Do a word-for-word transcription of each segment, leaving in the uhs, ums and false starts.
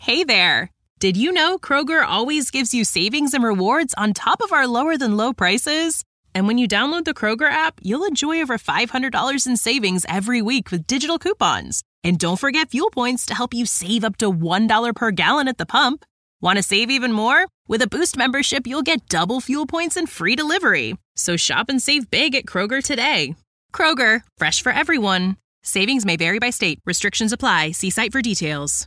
Hey there! Did you know Kroger always gives you savings and rewards on top of our lower-than-low prices? And when you download the Kroger app, you'll enjoy over five hundred dollars in savings every week with digital coupons. And don't forget fuel points to help you save up to one dollar per gallon at the pump. Want to save even more? With a Boost membership, you'll get double fuel points and free delivery. So shop and save big at Kroger today. Kroger, fresh for everyone. Savings may vary by state. Restrictions apply. See site for details.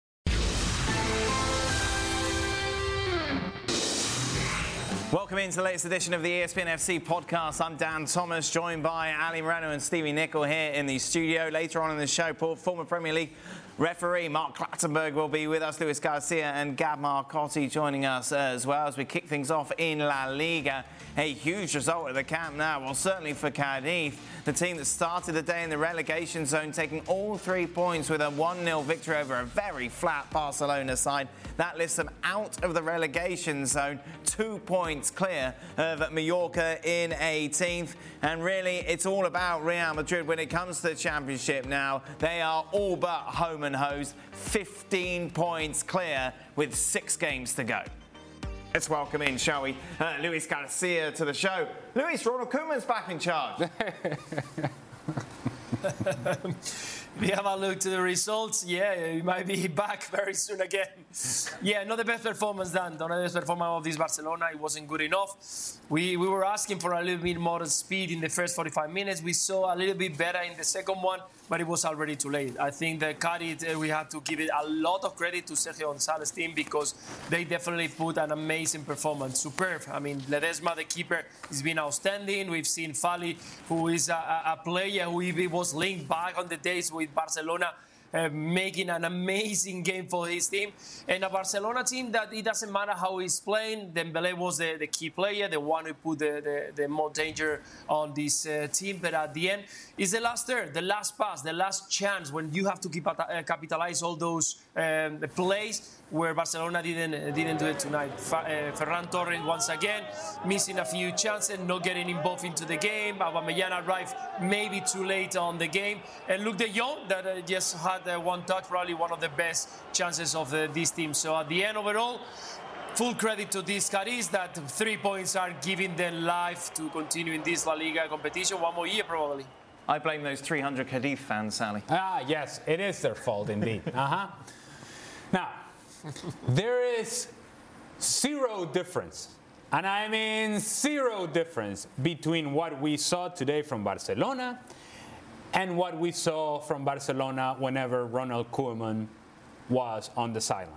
Welcome into the latest edition of the E S P N F C podcast. I'm Dan Thomas, joined by Ali Moreno and Stevie Nicol here in the studio. Later on in the show, former Premier League referee Mark Clattenburg will be with us, Luis Garcia and Gab Marcotti joining us as well as we kick things off in La Liga. A huge result at the Camp Nou. Well, certainly for Cadiz, the team that started the day in the relegation zone, taking all three points with a one nil victory over a very flat Barcelona side. That lifts them out of the relegation zone, two points clear of Mallorca in eighteenth. And really, it's all about Real Madrid when it comes to the championship now. They are all but home and hosed, fifteen points clear with six games to go. Let's welcome in, shall we, uh, Luis Garcia to the show. Luis, Ronald Koeman's back in charge. We have a look to the results. Yeah, he might be back very soon again. Yeah, not the best performance, Dan. Not the best performance of this Barcelona. It wasn't good enough. We we were asking for a little bit more speed in the first forty-five minutes. We saw a little bit better in the second one, but it was already too late. I think that Cadiz, we have to give it a lot of credit to Sergio González's team because they definitely put an amazing performance. Superb. I mean, Ledesma, the keeper, has been outstanding. We've seen Fali, who is a, a player who was linked back on the days with Barcelona, uh, making an amazing game for his team. And a Barcelona team that it doesn't matter how he's playing. Dembélé was the, the key player, the one who put the, the, the more danger on this uh, team. But at the end, it's the last third, the last pass, the last chance when you have to keep, uh, capitalize all those um, plays where Barcelona didn't uh, didn't do it tonight. F- uh, Ferran Torres once again missing a few chances, not getting involved into the game. Aubameyang arrived maybe too late on the game. And Luuk de Jong that uh, just had uh, one touch, probably one of the best chances of uh, this team. So at the end overall, full credit to these Cadiz that three points are giving them life to continue in this La Liga competition one more year probably. I blame those three hundred Cadiz fans, Sally. Ah, yes, it is their fault indeed. uh-huh. Now, there is zero difference, and I mean zero difference, between what we saw today from Barcelona and what we saw from Barcelona whenever Ronald Koeman was on the sidelines.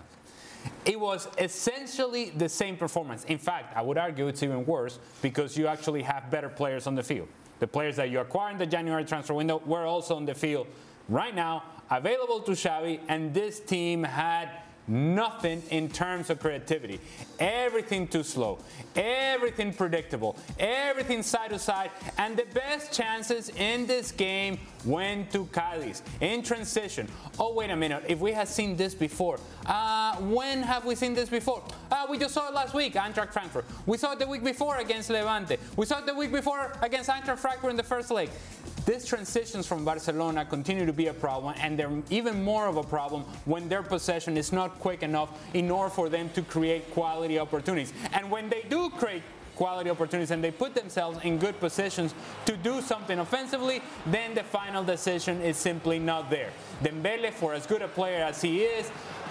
It was essentially the same performance. In fact, I would argue it's even worse because you actually have better players on the field. The players that you acquired in the January transfer window were also on the field right now, available to Xavi, and this team had nothing in terms of creativity. Everything too slow, everything predictable, everything side to side, and the best chances in this game went to Cadiz in transition. Oh, wait a minute, if we had seen this before, uh, when have we seen this before? Uh, we just saw it last week, Eintracht Frankfurt. We saw it the week before against Levante. We saw it the week before against Eintracht Frankfurt in the first leg. These transitions from Barcelona continue to be a problem, and they're even more of a problem when their possession is not quick enough in order for them to create quality opportunities. And when they do create quality opportunities and they put themselves in good positions to do something offensively, then the final decision is simply not there. Dembélé, for as good a player as he is,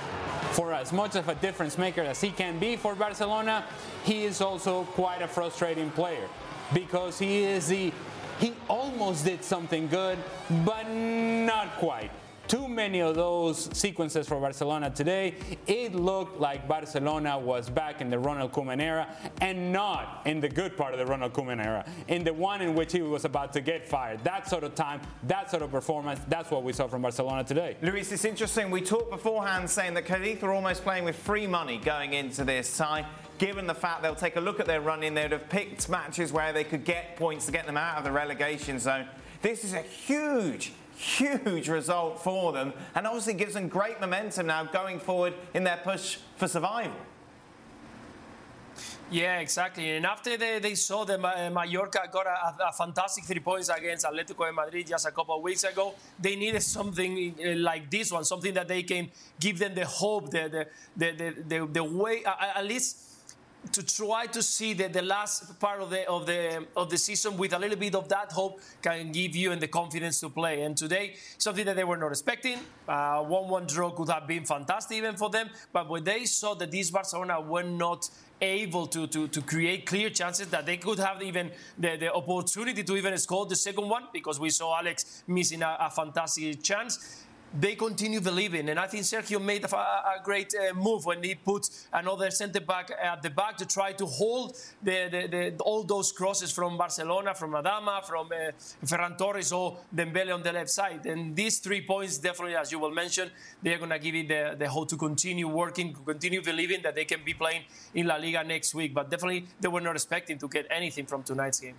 for as much of a difference maker as he can be for Barcelona, he is also quite a frustrating player because he is the He almost did something good, but not quite. Too many of those sequences for Barcelona today. It looked like Barcelona was back in the Ronald Koeman era and not in the good part of the Ronald Koeman era, in the one in which he was about to get fired. That sort of time, that sort of performance, that's what we saw from Barcelona today. Luis, it's interesting. We talked beforehand saying that Cadiz were almost playing with free money going into this tie. Given the fact they'll take a look at their run-in, they would have picked matches where they could get points to get them out of the relegation zone. This is a huge, huge result for them, and obviously gives them great momentum now going forward in their push for survival. Yeah, exactly. And after they, they saw that uh, Mallorca got a, a fantastic three points against Atletico de Madrid just a couple of weeks ago, they needed something uh, like this one, something that they can give them the hope, the the the the, the, the way, uh, at least to try to see that the last part of the of the of the season with a little bit of that hope can give you and the confidence to play. And today, something that they were not expecting, uh, one one draw could have been fantastic even for them. But when they saw that this Barcelona were not able to, to, to create clear chances, that they could have even the, the opportunity to even score the second one, because we saw Alex missing a, a fantastic chance, they continue believing. And I think Sergio made a, a great uh, move when he put another centre-back at the back to try to hold the, the, the, all those crosses from Barcelona, from Adama, from uh, Ferran Torres or Dembele on the left side. And these three points, definitely, as you will mention, they're going to give it the, the hope to continue working, to continue believing that they can be playing in La Liga next week. But definitely, they were not expecting to get anything from tonight's game.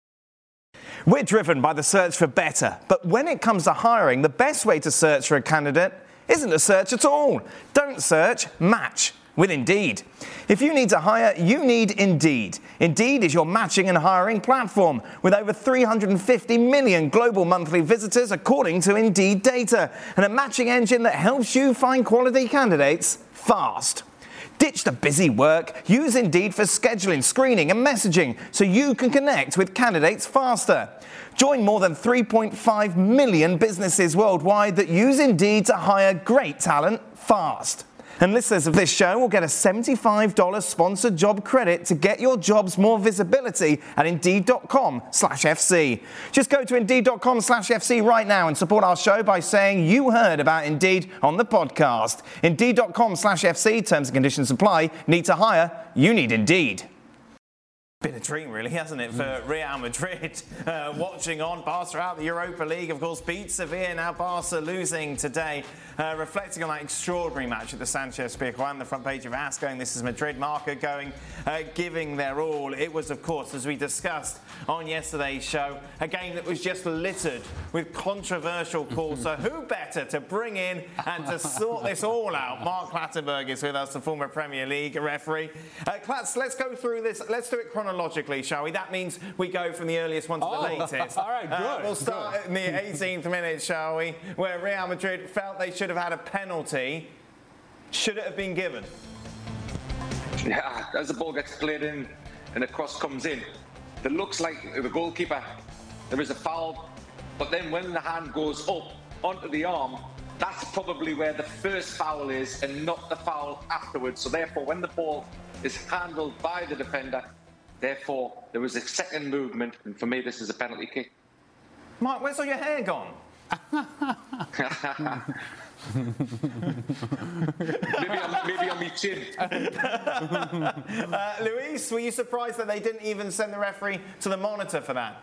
We're driven by the search for better, but when it comes to hiring, the best way to search for a candidate isn't to search at all. Don't search, match with Indeed. If you need to hire, you need Indeed. Indeed is your matching and hiring platform with over three hundred fifty million global monthly visitors according to Indeed data, and a matching engine that helps you find quality candidates fast. Ditch the busy work. Use Indeed for scheduling, screening and messaging so you can connect with candidates faster. Join more than three point five million businesses worldwide that use Indeed to hire great talent fast. And listeners of this show will get a seventy-five dollars sponsored job credit to get your jobs more visibility at Indeed.com slash FC. Just go to Indeed.com slash FC right now and support our show by saying you heard about Indeed on the podcast. Indeed.com slash FC, terms and conditions apply. Need to hire? You need Indeed. Been a dream, really, hasn't it, for Real Madrid? Uh, watching on, Barca out the Europa League, of course, beat Sevilla. Now Barca losing today. Uh, reflecting on that extraordinary match at the Sánchez-Pizjuán, the front page of AS going, this is Madrid. Marca going, uh, giving their all. It was, of course, as we discussed on yesterday's show, a game that was just littered with controversial calls. So who better to bring in and to sort this all out? Mark Clattenburg is with us, the former Premier League referee. Uh, Clatz, let's go through this. Let's do it chronologically, shall we? That means we go from the earliest one to oh, the latest. All right, good. Uh, we'll start good. in the eighteenth minute, shall we? Where Real Madrid felt they should have had a penalty. Should it have been given? Yeah, as the ball gets played in and the cross comes in, it looks like the goalkeeper, there is a foul, but then when the hand goes up onto the arm, that's probably where the first foul is and not the foul afterwards. So therefore, when the ball is handled by the defender, therefore, there was a second movement, and for me, this is a penalty kick. Mark, where's all your hair gone? maybe, on, maybe on my chin. uh, Luis, were you surprised that they didn't even send the referee to the monitor for that?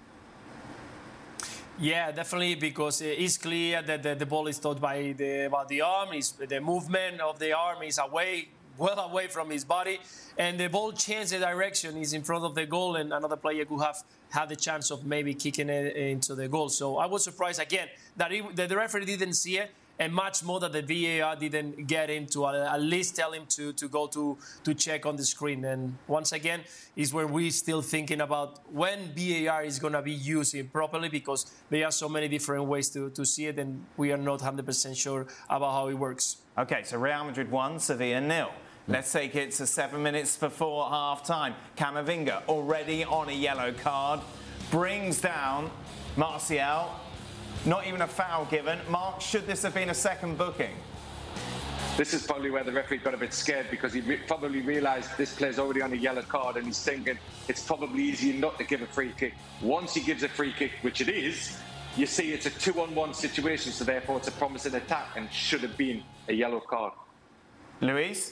Yeah, definitely, because it's clear that the, the ball is touched by the, by the arm. It's, the movement of the arm is away, well away from his body, and the ball changed the direction. He's in front of the goal, and another player could have had the chance of maybe kicking it into the goal. So I was surprised again that, he, that the referee didn't see it, and much more that the V A R didn't get him to uh, at least tell him to, to go to, to check on the screen. And once again, is where we're still thinking about when V A R is going to be used properly, because there are so many different ways to, to see it, and we are not one hundred percent sure about how it works. OK, so Real Madrid won, Sevilla nil. Let's take it to seven minutes before half-time. Camavinga, already on a yellow card, brings down Martial. Not even a foul given. Mark, should this have been a second booking? This is probably where the referee got a bit scared, because he re- probably realised this player's already on a yellow card, and he's thinking it's probably easier not to give a free kick. Once he gives a free kick, which it is, you see it's a two-on-one situation, so therefore it's a promising attack and should have been a yellow card. Luis?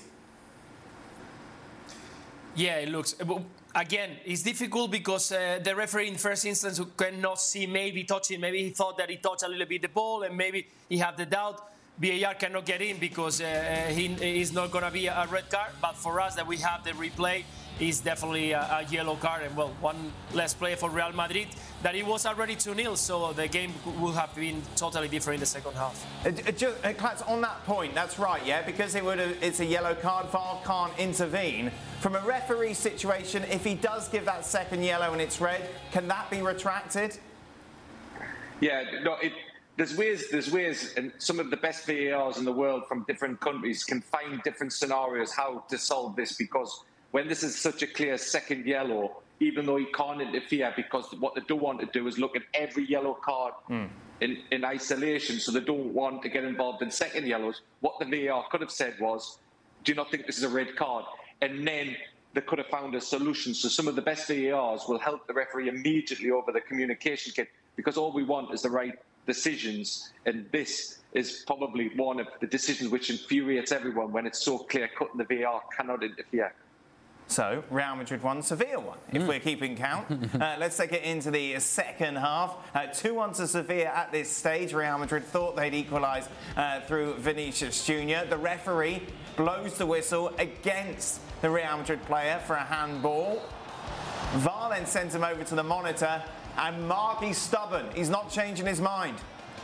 Yeah, it looks... Again, it's difficult because uh, the referee in first instance cannot see, maybe touching, maybe he thought that he touched a little bit the ball, and maybe he had the doubt. V A R cannot get in because uh, he is not going to be a red card. But for us that we have the replay, is definitely a, a yellow card. And, well, one less play for Real Madrid, that it was already two nil, so the game would have been totally different in the second half. It, it just, it, Klats, on that point, that's right, yeah, because it would have, it's a yellow card, V A R can't intervene. From a referee situation, if he does give that second yellow and it's red, can that be retracted? Yeah, no, it, there's ways, there's ways, and some of the best V A Rs in the world from different countries can find different scenarios how to solve this, because when this is such a clear second yellow, even though he can't interfere, because what they don't want to do is look at every yellow card mm. in, in isolation, so they don't want to get involved in second yellows. What the V A R could have said was, do you not think this is a red card? And then they could have found a solution. So some of the best V A Rs will help the referee immediately over the communication kit, because all we want is the right decisions, and this is probably one of the decisions which infuriates everyone when it's so clear-cut and the V A R cannot interfere. So, Real Madrid won, Sevilla won, if mm. we're keeping count. uh, let's take it into the second half. Uh, two one to Sevilla at this stage. Real Madrid thought they'd equalise uh, through Vinicius Junior The referee blows the whistle against the Real Madrid player for a handball. V A R then sends him over to the monitor, and Mark, he's stubborn. He's not changing his mind.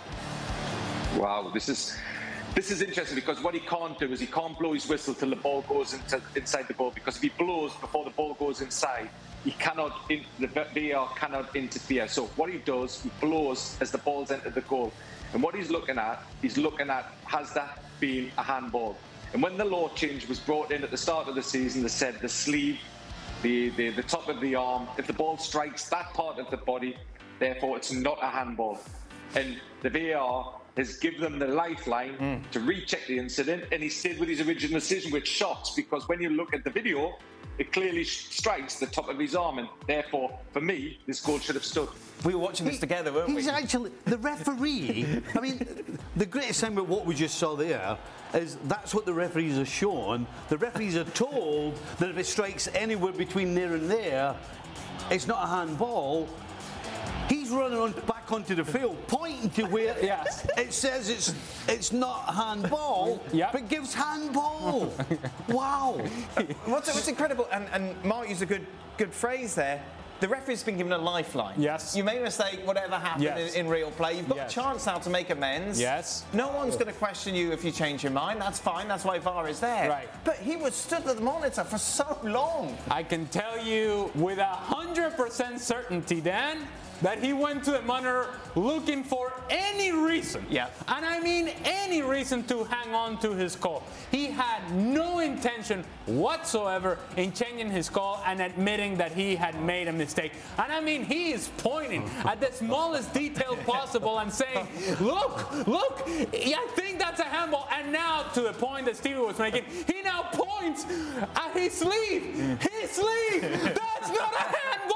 Wow, this is... This is interesting, because what he can't do is he can't blow his whistle till the ball goes into, inside the ball, because if he blows before the ball goes inside, he cannot, in, the V A R cannot interfere. So what he does, he blows as the ball's entered the goal. And what he's looking at, he's looking at, has that been a handball? And when the law change was brought in at the start of the season, they said the sleeve, the, the, the top of the arm, if the ball strikes that part of the body, therefore it's not a handball. And the V A R has given them the lifeline mm. to recheck the incident, and he stayed with his original decision, which shocks, because when you look at the video, it clearly strikes the top of his arm, and therefore, for me, this goal should have stood. We were watching he, this together, weren't he's we? He's actually, the referee, I mean, the greatest thing about what we just saw there is that's what the referees are shown. The referees are told that if it strikes anywhere between there and there, it's not a handball. He's running on, back onto the field, pointing to where yes. it says it's it's not handball, yep. but gives handball. Wow. What's, what's incredible, and, and Mark used a good good phrase there, the referee's been given a lifeline. Yes. You made a mistake, whatever happened yes. in, in real play, you've got yes. a chance now to make amends. Yes. No one's going to question you if you change your mind. That's fine. That's why V A R is there. Right. But he was stood at the monitor for so long. I can tell you with a hundred percent certainty, Dan, that he went to the monitor looking for any reason, yeah. and I mean any reason to hang on to his call. He had no intention whatsoever in changing his call and admitting that he had made a mistake. And I mean, he is pointing at the smallest detail possible and saying, look, look, I think that's a handball. And now, to the point that Stevie was making, he now points at his sleeve. His sleeve! That's not a handball!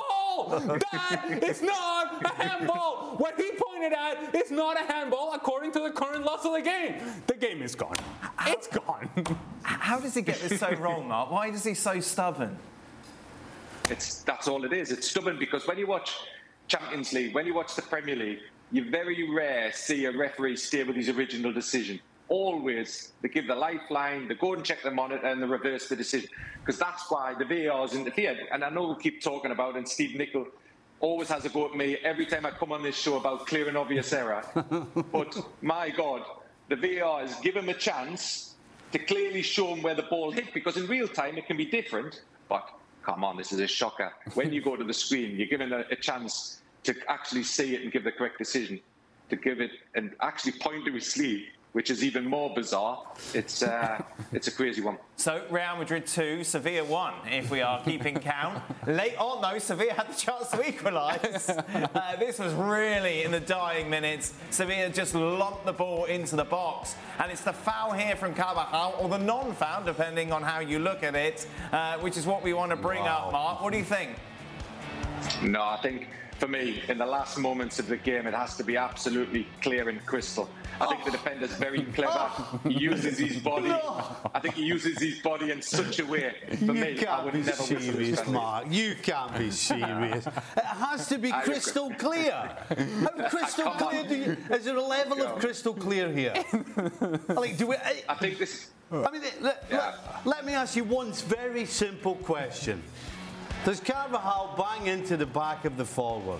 That is not a handball. What he pointed at is not a handball according to the current laws of the game. The game is gone. It's gone. How does he get this so wrong, Mark? Why is he so stubborn? It's that's all it is. It's stubborn because when you watch Champions League, when you watch the Premier League, you very rare see a referee stay with his original decision. Always, they give the lifeline, they go and check the monitor, and they reverse the decision. Because that's why the V A R's interfered. And I know we keep talking about, and Steve Nicol always has a go at me every time I come on this show about clear and obvious error. But my God, the V A R has given him a chance to clearly show him where the ball hit, because in real time it can be different. But come on, this is a shocker. When you go to the screen, you're given a, a chance to actually see it and give the correct decision, to give it and actually point to his sleeve, which is even more bizarre. It's uh, it's a crazy one. So Real Madrid two, Sevilla one, if we are keeping count. Late on, though, Sevilla had the chance to equalise. Uh, this was really in the dying minutes. Sevilla just lobbed the ball into the box. And it's the foul here from Carvajal, or the non-foul, depending on how you look at it, uh, which is what we want to bring wow. up, Mark. What do you think? No, I think for me, in the last moments of the game, it has to be absolutely clear and crystal. I think the defender's very clever. He uses his body. I think he uses his body in such a way. For you me, can't I would be never serious, whistle Mark. You can't be serious. It has to be I crystal clear. How crystal Come clear on. do you? Is there a level of crystal clear here? Like, do we? I, I think this. I mean, let, Yeah. let, let me ask you one very simple question. Does Carvajal bang into the back of the forward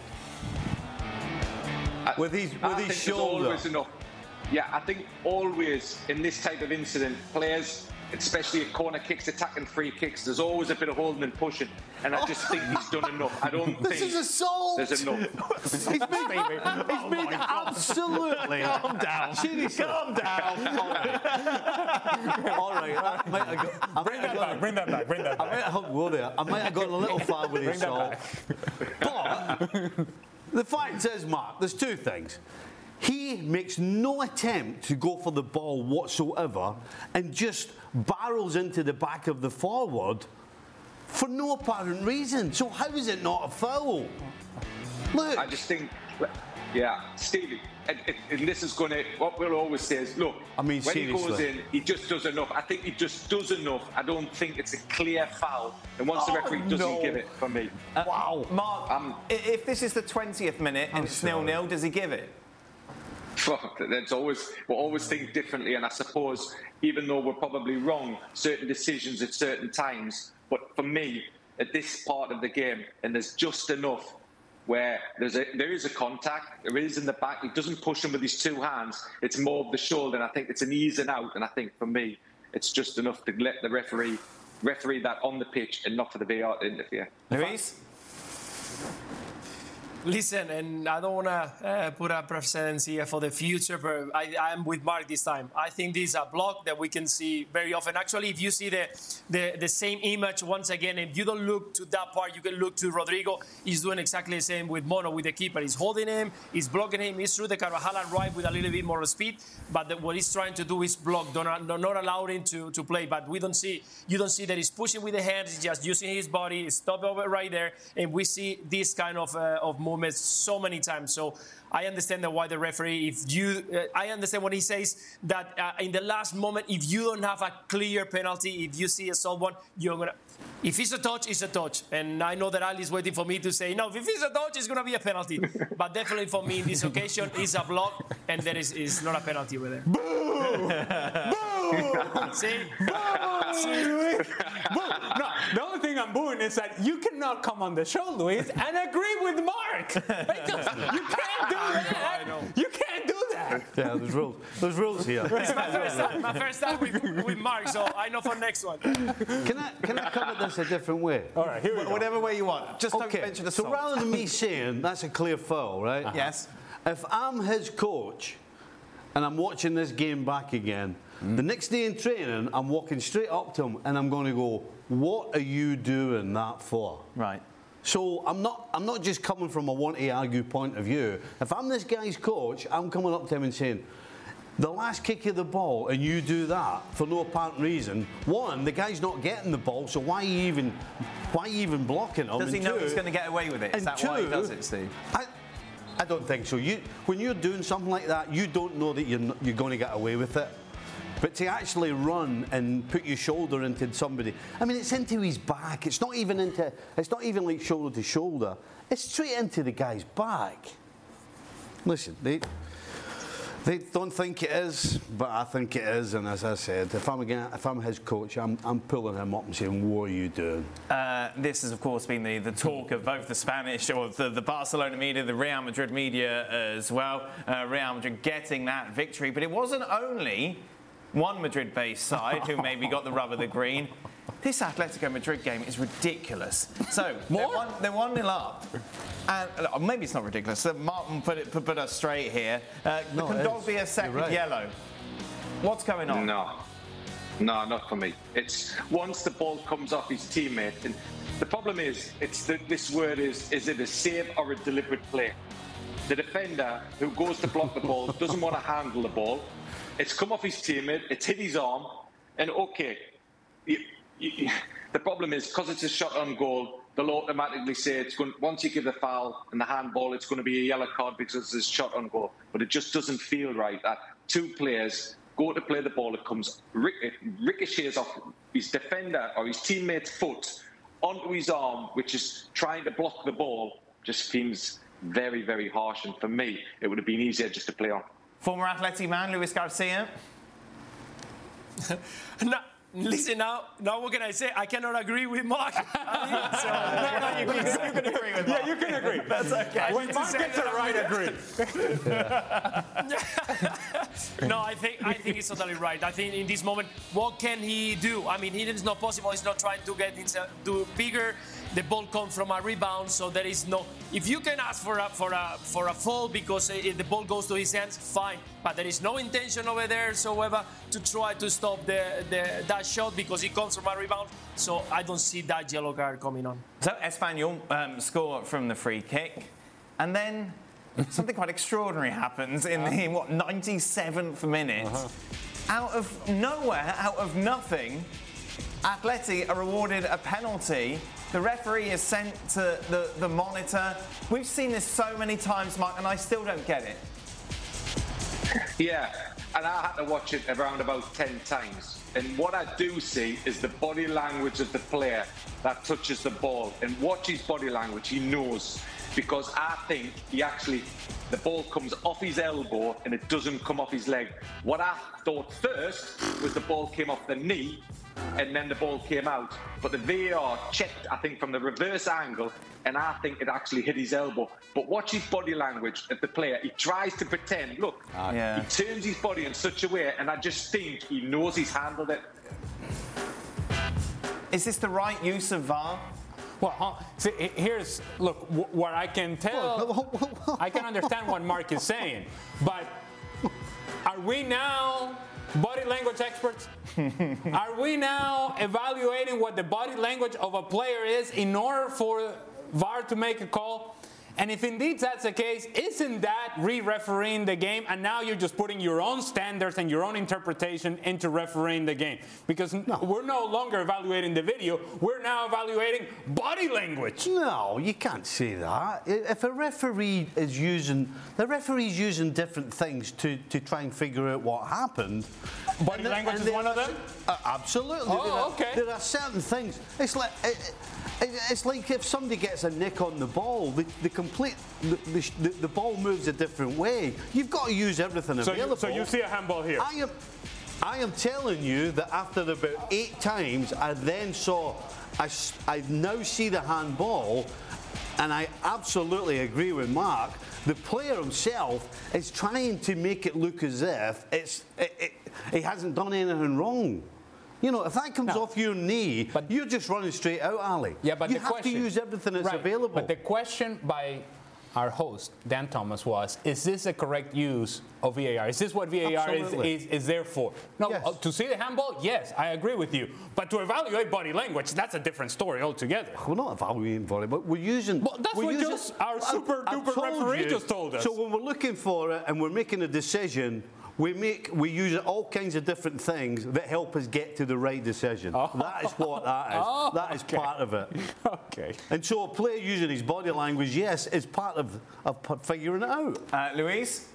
I, with his with I his think shoulder? there's always enough. Yeah, I think always in this type of incident, players, especially at corner kicks, attacking free kicks, there's always a bit of holding and pushing, and I just think he's done enough. I don't This think is assault. there's enough. He's been, he's been absolutely. Calm down. Seriously. Calm down. All right. All right. I might have got, I Bring might have that got- back. Bring that back. Bring that I might back. have go there. I might have got a little far with Bring his that salt. But the fact is, Mark, there's two things. He makes no attempt to go for the ball whatsoever and just barrels into the back of the forward for no apparent reason. So how is it not a foul? Look. I just think, yeah, Stevie, and, and- and this is going to, what we'll always say is, look, I mean, when he goes seriously. in, he just does enough. I think he just does enough. I don't think it's a clear foul. And once the Oh, referee doesn't no. give it, for me, Wow. Mark, Um, i- if this is the twentieth minute and I'm it's sorry. nil-nil, does he give it? There's always, we'll always think differently, and I suppose even though we're probably wrong, certain decisions at certain times, but for me, at this part of the game, and there's just enough where there's a, there is a contact, there is in the back, he doesn't push him with his two hands, it's more of the shoulder, and I think it's an easing out, and I think for me, it's just enough to let the referee referee that on the pitch and not for the V A R to interfere. Luis? Listen, and I don't want to uh, put a precedence here for the future, but I, I'm with Mark this time. I think this is a block that we can see very often. Actually, if you see the, the, the same image once again, if you don't look to that part, you can look to Rodrigo. He's doing exactly the same with Mono, with the keeper. He's holding him, he's blocking him. He's through the Carvajal right with a little bit more speed, but the, what he's trying to do is block, don't, not, not allow him to, to play. But we don't see, you don't see that he's pushing with the hands, he's just using his body, he's stopped over right there, and we see this kind of, uh, of movement so many times. So I understand that why the referee, if you, uh, I understand what he says, that uh, in the last moment, if you don't have a clear penalty, if you see a someone, you're going to, if it's a touch, it's a touch. And I know that Ali's waiting for me to say, no, if it's a touch, it's going to be a penalty. But definitely for me, in this occasion, it's a block, and there is, is not a penalty over there. Boo! Boo! See? Boo! No, the only thing I'm booing is that you cannot come on the show, Luis, and agree with Mark. Because you can't do that. I know. You can't do that. Yeah, there's rules. There's rules here. It's my first time, my first time with, with Mark, so I know for next one. Can I can I cover this a different way? All right, here we go. Whatever way you want. Just don't Okay, mention the so salt. rather than me saying that's a clear foul, right? Yes. If I'm his coach and I'm watching this game back again, the next day in training, I'm walking straight up to him and I'm going to go, "What are you doing that for?" Right. So I'm not I'm not just coming from a want to argue point of view. If I'm this guy's coach, I'm coming up to him and saying, the last kick of the ball and you do that for no apparent reason. One, the guy's not getting the ball, so why even why even blocking him? Does he And know two- he's going to get away with it? Is and that why he two, does it, Steve? I, I don't think so. You, when you're doing something like that, you don't know that you're, n- you're going to get away with it. But to actually run and put your shoulder into somebody, I mean, it's into his back. It's not even into. It's not even like shoulder to shoulder. It's straight into the guy's back. Listen, they. They don't think it is, but I think it is. And as I said, if I'm again, if I'm his coach, I'm, I'm pulling him up and saying, "What are you doing?" Uh, this has, of course, been the, the talk of both the Spanish or the, the Barcelona media, the Real Madrid media as well. Uh, Real Madrid getting that victory. But it wasn't only one Madrid-based side who maybe got the rub of the green. This Atletico Madrid game is ridiculous. So, they're one, they're one nil up. And uh, maybe it's not ridiculous. So Martin put, it, put, put us straight here. Uh, No, the it is. Kondogbia second You're right. yellow. What's going on? No, no, not for me. It's once the ball comes off his teammate, and the problem is, it's the, this word is: is it a save or a deliberate play? The defender who goes to block the ball doesn't want to handle the ball. It's come off his teammate. It's hit his arm, and okay. You, you, the problem is because it's a shot on goal. they'll automatically say it's going. Once you give the foul and the handball, it's going to be a yellow card because there's shot on goal. But it just doesn't feel right that two players go to play the ball, it comes it ricochets off his defender or his teammate's foot onto his arm, which is trying to block the ball. Just seems very, very harsh. And for me, it would have been easier just to play on. Former Athletic man, Luis Garcia. no, listen, now, now what can I say? I cannot agree with Mark. I mean, so, no, no, you can, you can agree with Mark. Yeah, you can agree. That's okay. When Mark gets it right, agree. No, I think I think he's totally right. I think in this moment, what can he do? I mean, it is not possible. He's not trying to get into, do bigger. The ball comes from a rebound, so there is no. If you can ask for a for a for a fall because if the ball goes to his hands, fine. But there is no intention over there, whatsoever, to try to stop the, the that shot because it comes from a rebound. So I don't see that yellow card coming on. So Espanyol um, score from the free kick, and then something quite extraordinary happens in the what ninety-seventh minute. Uh-huh. Out of nowhere, out of nothing, Atleti are awarded a penalty. The referee is sent to the, the monitor. We've seen this so many times, Mark, and I still don't get it. Yeah, and I had to watch it around about ten times. And what I do see is the body language of the player that touches the ball. And watch his body language, he knows. Because I think he actually, the ball comes off his elbow and it doesn't come off his leg. What I thought first was the ball came off the knee and then the ball came out. But the V A R checked, I think, from the reverse angle, and I think it actually hit his elbow. But watch his body language of the player. He tries to pretend, look, uh, yeah. he turns his body in such a way, and I just think he knows he's handled it. Is this the right use of V A R? Well, uh, see, here's, look, w- what I can tell, I can understand what Mark is saying, but are we now body language experts? Are we now evaluating what the body language of a player is in order for V A R to make a call? And if indeed that's the case, isn't that re-refereeing the game? And now you're just putting your own standards and your own interpretation into refereeing the game. Because no. we're no longer evaluating the video, we're now evaluating body language. No, you can't say that. If a referee is using, the referee's using different things to, to try and figure out what happened. Body and language the, is one of them? Uh, absolutely. Oh, there are, okay. There are certain things. It's like... It, It's like if somebody gets a nick on the ball, the, the complete the, the, the ball moves a different way. You've got to use everything so available. You, so you see a handball here. I am, I am telling you that after about eight times, I then saw, I, I now see the handball, and I absolutely agree with Mark. The player himself is trying to make it look as if it's it, it, he hasn't done anything wrong. You know, if that comes no. off your knee, but you're just running straight out, Ali. Yeah, but you the have question, to use everything that's right, available. But the question by our host, Dan Thomas, was, is this a correct use of V A R? Is this what V A R is, is, is there for? No, yes. uh, to see the handball, yes, I agree with you. But to evaluate body language, that's a different story altogether. We're not evaluating body, but we're using... Well, that's we're what using, just our super-duper referee you, just told us. So when we're looking for it and we're making a decision... We make we use all kinds of different things that help us get to the right decision. Oh. That is what that is. Oh, that is okay. part of it. Okay. And so a player using his body language, yes, is part of, of figuring it out. Uh, Luis?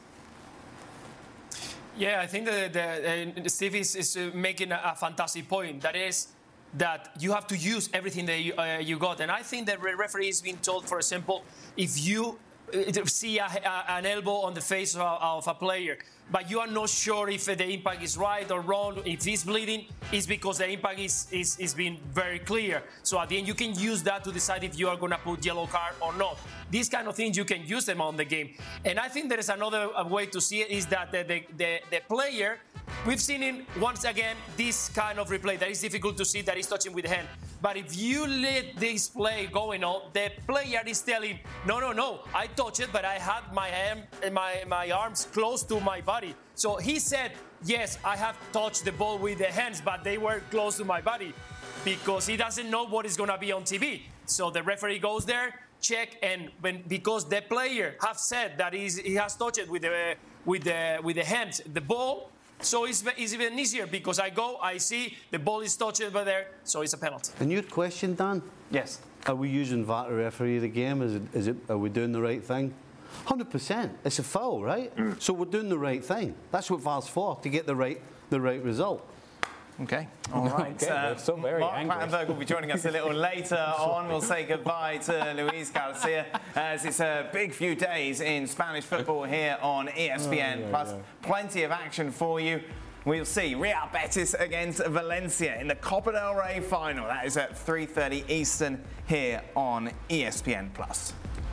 Yeah, I think that the, uh, Steve is, is uh, making a, a fantastic point. That is that you have to use everything that you, uh, you got. And I think that the referee has been told, for example, if you uh, see a, a, an elbow on the face of a, of a player, but you are not sure if the impact is right or wrong, if he's bleeding, it's because the impact is, is, is being very clear. So at the end, you can use that to decide if you are going to put yellow card or not. These kind of things, you can use them on the game. And I think there is another way to see it, is that the, the, the, the player, we've seen him, once again, this kind of replay that is difficult to see, that is touching with the hand. But if you let this play going on, the player is telling, no, no, no, I touched it, but I had my, hand, my, my arms close to my body. So he said, yes, I have touched the ball with the hands, but they were close to my body, because he doesn't know what is going to be on T V. So the referee goes there, check, and when, because the player have said that he's, he has touched it with the, with the, with the hands, the ball, so it's, it's even easier, because I go, I see the ball is touched over there, so it's a penalty. And your question, Dan? Yes. Are we using V A R to referee the game? Is it, is it, are we doing the right thing? one hundred percent. It's a foul, right? Mm. So we're doing the right thing. That's what V A R's for, to get the right, the right result. Okay, all right. Okay, uh, so very Mark angry. Clattenburg will be joining us a little later on. We'll say goodbye to Luis Garcia as it's a big few days in Spanish football here on E S P N. Oh, yeah, Plus, yeah. plenty of action for you. We'll see Real Betis against Valencia in the Copa del Rey final. That is at three thirty Eastern here on E S P N Plus.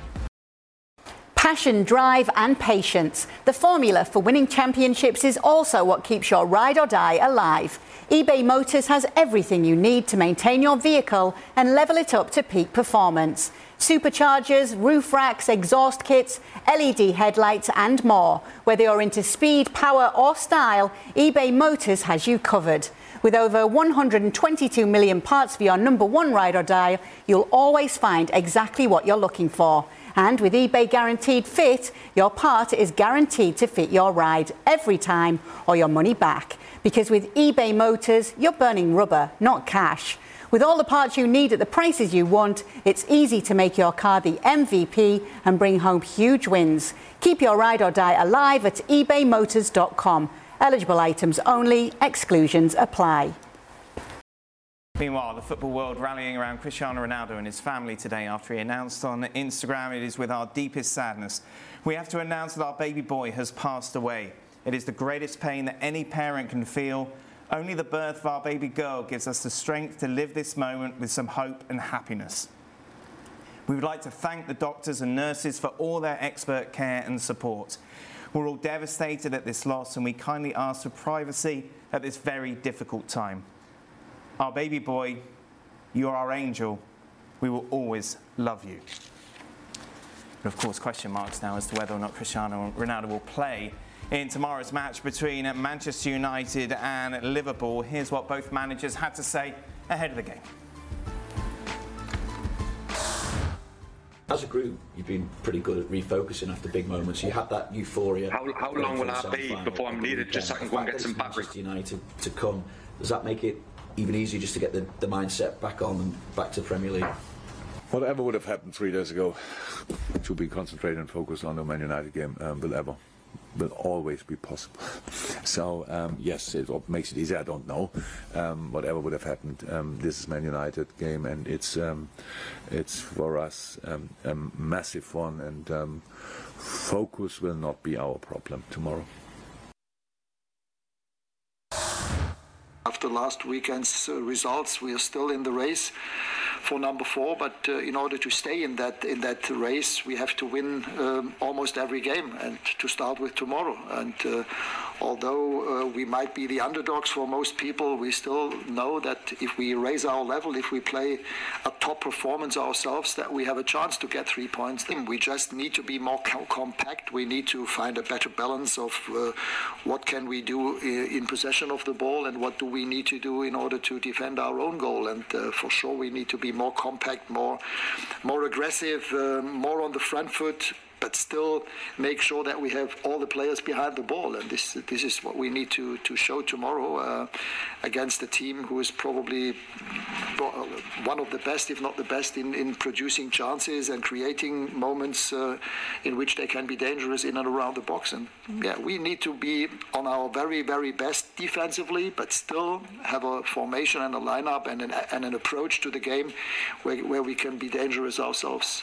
Passion, drive and patience. The formula for winning championships is also what keeps your ride or die alive. eBay Motors has everything you need to maintain your vehicle and level it up to peak performance. Superchargers, roof racks, exhaust kits, L E D headlights and more. Whether you're into speed, power or style, eBay Motors has you covered. With over one hundred twenty-two million parts for your number one ride or die, you'll always find exactly what you're looking for. And with eBay Guaranteed Fit, your part is guaranteed to fit your ride every time or your money back. Because with eBay Motors, you're burning rubber, not cash. With all the parts you need at the prices you want, it's easy to make your car the M V P and bring home huge wins. Keep your ride or die alive at ebay motors dot com. Eligible items only, exclusions apply. Meanwhile, the football world rallying around Cristiano Ronaldo and his family today after he announced on Instagram, "It is with our deepest sadness we have to announce that our baby boy has passed away. It is the greatest pain that any parent can feel. Only the birth of our baby girl gives us the strength to live this moment with some hope and happiness. We would like to thank the doctors and nurses for all their expert care and support. We're all devastated at this loss and we kindly ask for privacy at this very difficult time. Our baby boy, you are our angel. We will always love you." But of course, question marks now as to whether or not Cristiano Ronaldo will play in tomorrow's match between Manchester United and Liverpool. Here's what both managers had to say ahead of the game. As a group, you've been pretty good at refocusing after big moments. You had that euphoria. How, how long will that be before I'm needed just so I can go and get some battery? United to come. Does that make it even easier just to get the, the mindset back on and back to the Premier League? Whatever would have happened three days ago, to be concentrated and focused on the Man United game um, will ever, will always be possible. So um, yes, it what makes it easier. I don't know. Um, whatever would have happened, um, this is Man United game, and it's um, it's for us um, a massive one, and um, focus will not be our problem tomorrow. After last weekend's uh, results, we are still in the race for number four, but uh, in order to stay in that in that race, we have to win um, almost every game, and to start with tomorrow. And uh, although uh, we might be the underdogs for most people, we still know that if we raise our level, if we play a top performance ourselves, that we have a chance to get three points. We just need to be more co- compact. We need to find a better balance of uh, what can we do in possession of the ball and what do we need to do in order to defend our own goal. And uh, for sure, we need to be more compact, more, more aggressive, uh, more on the front foot, but still make sure that we have all the players behind the ball. And this this is what we need to, to show tomorrow uh, against a team who is probably one of the best, if not the best, in, in producing chances and creating moments uh, in which they can be dangerous in and around the box. And yeah, we need to be on our very, very best defensively, but still have a formation and a lineup and an, and an approach to the game where, where we can be dangerous ourselves.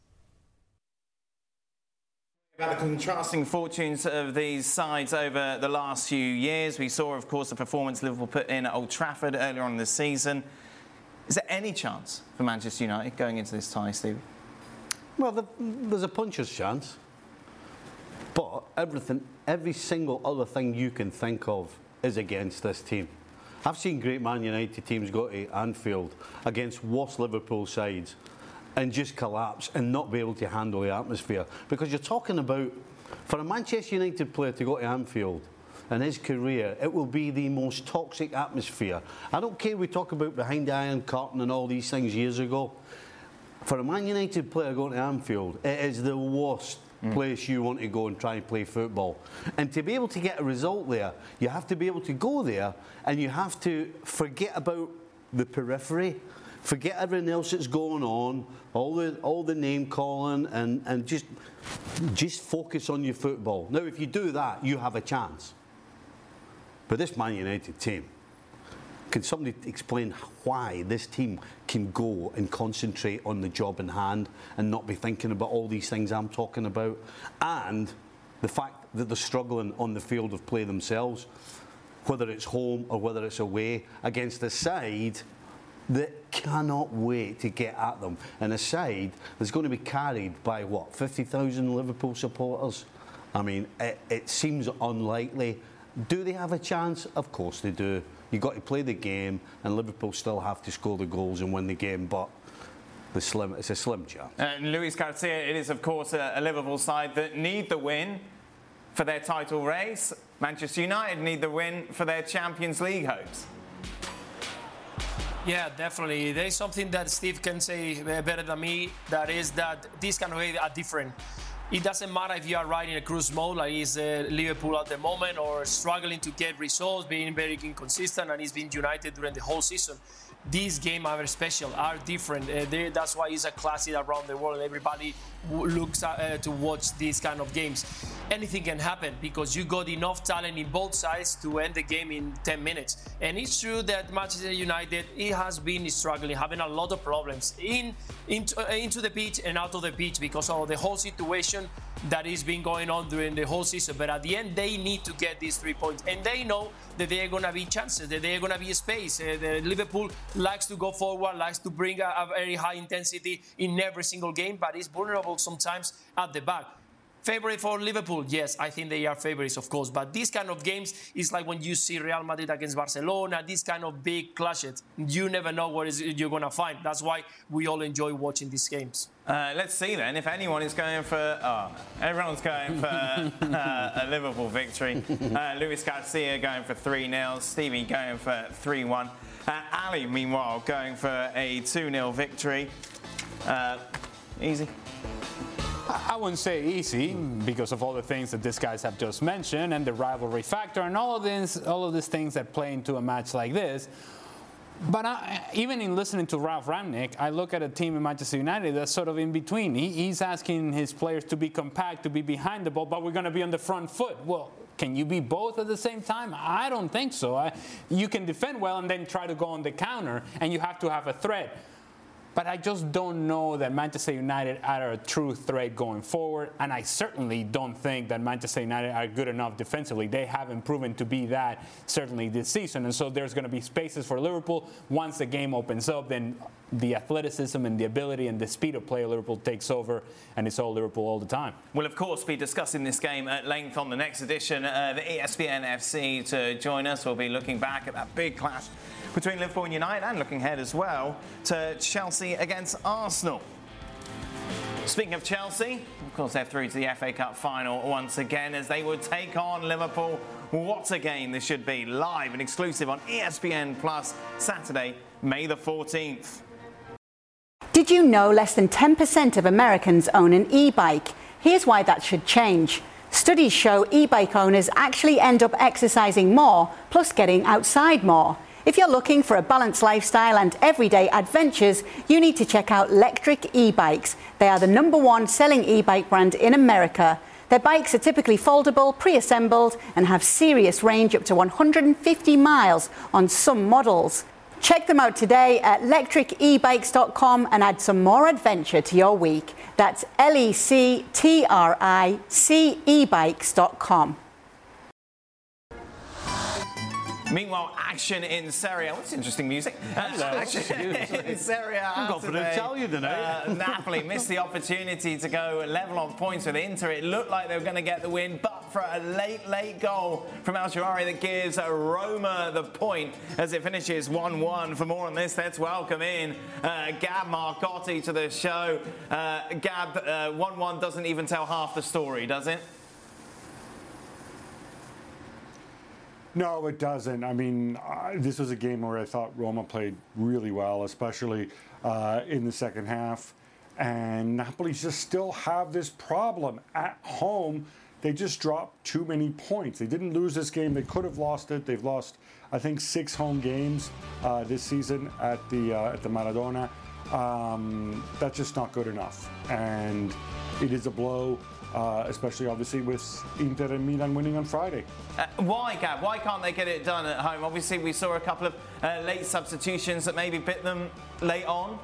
About the contrasting fortunes of these sides over the last few years. We saw, of course, the performance Liverpool put in at Old Trafford earlier on in the season. Is there any chance for Manchester United going into this tie, Steve? Well, the, there's a puncher's chance. But everything, every single other thing you can think of is against this team. I've seen great Man United teams go to Anfield against worse Liverpool sides and just collapse and not be able to handle the atmosphere. Because you're talking about, for a Manchester United player to go to Anfield in his career, it will be the most toxic atmosphere. I don't care we talk about behind the Iron Curtain and all these things years ago. For a Man United player going to Anfield, it is the worst mm. place you want to go and try and play football. And to be able to get a result there, you have to be able to go there and you have to forget about the periphery. Forget everything else that's going on, all the all the name calling, and, and just just focus on your football. Now, if you do that, you have a chance. But this Man United team, can somebody explain why this team can go and concentrate on the job in hand and not be thinking about all these things I'm talking about? And the fact that they're struggling on the field of play themselves, whether it's home or whether it's away, against a side that cannot wait to get at them. And a side that's going to be carried by, what, fifty thousand Liverpool supporters? I mean, it, it seems unlikely. Do they have a chance? Of course they do. You've got to play the game, and Liverpool still have to score the goals and win the game, but the slim, it's a slim chance. And Luis Garcia, it is, of course, a, a Liverpool side that need the win for their title race. Manchester United need the win for their Champions League hopes. Yeah, definitely. There is something that Steve can say better than me, that is that these kind of ways are different. It doesn't matter if you are riding a cruise mode like is uh, Liverpool at the moment, or struggling to get results, being very inconsistent, and it's been United during the whole season. These games are special, are different. Uh, they, that's why it's a classic around the world. Everybody w looks at, uh, to watch these kind of games. Anything can happen because you got enough talent in both sides to end the game in ten minutes. And it's true that Manchester United, it has been struggling, having a lot of problems in, into, uh, into the pitch and out of the pitch because of the whole situation that has been going on during the whole season. But at the end, they need to get these three points. And they know that there are going to be chances, that there are going to be space. Uh, the Liverpool likes to go forward, likes to bring a, a very high intensity in every single game, but is vulnerable sometimes at the back. Favorite for Liverpool? Yes, I think they are favorites, of course. But these kind of games is like when you see Real Madrid against Barcelona, these kind of big clashes. You never know what is you're going to find. That's why we all enjoy watching these games. Uh, let's see then if anyone is going for... Oh, everyone's going for uh, a Liverpool victory. Uh, Luis Garcia going for three nil. Stevie going for three one. Uh, Ali, meanwhile, going for a two nil victory. Uh, easy. I wouldn't say easy because of all the things that these guys have just mentioned and the rivalry factor and all of this, all of these things that play into a match like this. But I, even in listening to Ralf Rangnick, I look at a team in Manchester United that's sort of in between. He, he's asking his players to be compact, to be behind the ball, but we're going to be on the front foot. Well, can you be both at the same time? I don't think so. I, you can defend well and then try to go on the counter, and you have to have a threat. But I just don't know that Manchester United are a true threat going forward, and I certainly don't think that Manchester United are good enough defensively. They haven't proven to be that, certainly this season, and so there's going to be spaces for Liverpool. Once the game opens up, then the athleticism and the ability and the speed of play of Liverpool takes over, and it's all Liverpool all the time. We'll, of course, be discussing this game at length on the next edition of the E S P N F C. To join us, we'll be looking back at that big clash between Liverpool and United, and looking ahead as well to Chelsea against Arsenal. Speaking of Chelsea, of course, they're through to the F A Cup final once again as they would take on Liverpool. What a game this should be, live and exclusive on E S P N Plus, Saturday, May the fourteenth. Did you know less than ten percent of Americans own an e-bike? Here's why that should change. Studies show e-bike owners actually end up exercising more, plus getting outside more. If you're looking for a balanced lifestyle and everyday adventures, you need to check out Lectric e-bikes. They are the number one selling e-bike brand in America. Their bikes are typically foldable, pre-assembled, and have serious range up to one hundred fifty miles on some models. Check them out today at lectric e bikes dot com and add some more adventure to your week. That's L E C T R I C e bikes dot com. Meanwhile, action in Serie A. What's interesting music? Action in Serie A. I've got for the Italian tonight. Uh, Napoli missed the opportunity to go level on points with Inter. It looked like they were going to get the win, but for a late, late goal from El Shaarawy that gives Roma the point as it finishes one one. For more on this, let's welcome in uh, Gab Marcotti to the show. Uh, Gab, one one uh, doesn't even tell half the story, does it? No, it doesn't. I mean, uh, this was a game where I thought Roma played really well, especially uh, in the second half. And Napoli just still have this problem at home. they just dropped too many points. They didn't lose this game. They could have lost it. They've lost, I think, six home games uh, this season at the uh, at the Maradona. Um, that's just not good enough, and it is a blow, uh, especially obviously with Inter and Milan winning on Friday. Uh, why, Gab? Why can't they get it done at home? Obviously, we saw a couple of uh, late substitutions that maybe bit them late on.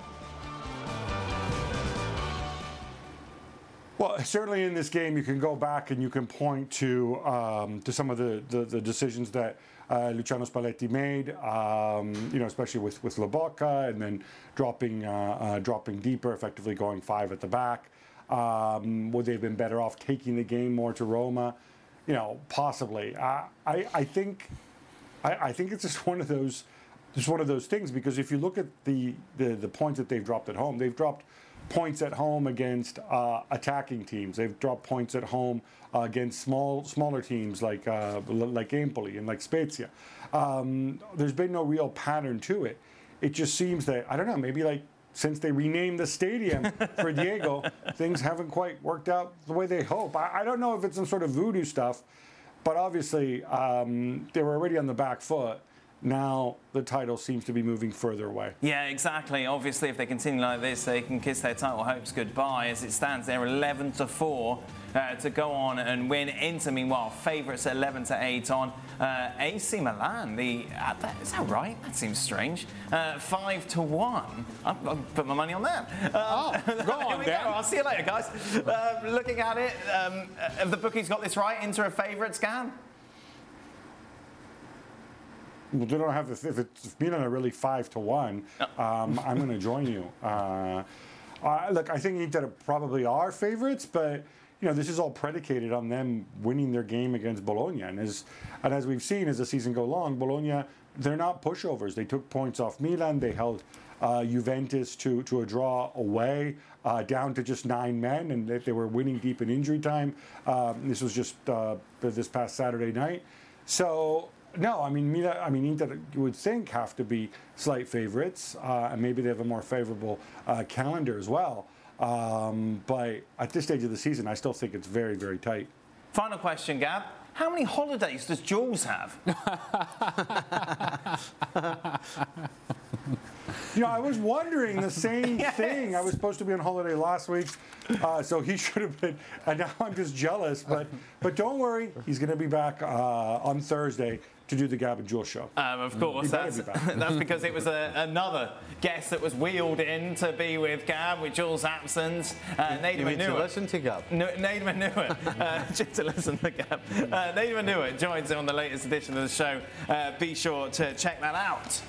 Well, certainly in this game, you can go back and you can point to um, to some of the, the, the decisions that uh, Luciano Spalletti made, um, you know, especially with, with Lobotka, and then dropping uh, uh, dropping deeper, effectively going five at the back. Um, would they have been better off taking the game more to Roma? You know, possibly. Uh, I I think I, I think it's just one of those just one of those things, because if you look at the, the, the points that they've dropped at home, they've dropped points at home against uh, attacking teams. They've dropped points at home uh, against small, smaller teams like uh, like Empoli and like Spezia. Um, there's been no real pattern to it. It just seems that, I don't know, maybe like since they renamed the stadium for Diego, things haven't quite worked out the way they hope. I, I don't know if it's some sort of voodoo stuff, but obviously um, they were already on the back foot. Now the title seems to be moving further away. Yeah, exactly. Obviously, if they continue like this, they can kiss their title hopes goodbye. As it stands, they're eleven to four uh, to go on and win. Inter, meanwhile, favourites at eleven to eight on uh, A C Milan. The uh, that, is that right? That seems strange. Uh, five to one. I'll, I'll put my money on that. Um, oh, go on, Dan. I'll see you later, guys. Uh, looking at it, um, have the bookies got this right? Inter are favourites, Gab? Well, they don't have the, if it's if Milan are really five to one, um, I'm going to join you. Uh, uh, look, I think Inter probably are favorites, but you know this is all predicated on them winning their game against Bologna, and as and as we've seen as the season go along, Bologna, they're not pushovers. They took points off Milan. They held uh, Juventus to to a draw away, uh, down to just nine men, and they, they were winning deep in injury time. Um, this was just uh, this past Saturday night. So. No, I mean, Milan, I mean, Inter, you would think, have to be slight favourites, uh, and maybe they have a more favourable uh, calendar as well. Um, but at this stage of the season, I still think it's very, very tight. Final question, Gab. How many holidays does Jules have? You know, I was wondering the same yes. thing. I was supposed to be on holiday last week, uh, so he should have been. And now I'm just jealous. But but don't worry, he's going to be back uh, on Thursday to do the Gab and Jules show. Um, of course, that's, be that's because it was a, another guest that was wheeled in to be with Gab, with Jules' absence. Uh, you need to listen to Gab. No, Nadim Anuat, uh, just to listen to Gab. Uh, Nadim Anuat joins in on the latest edition of the show. Uh, be sure to check that out.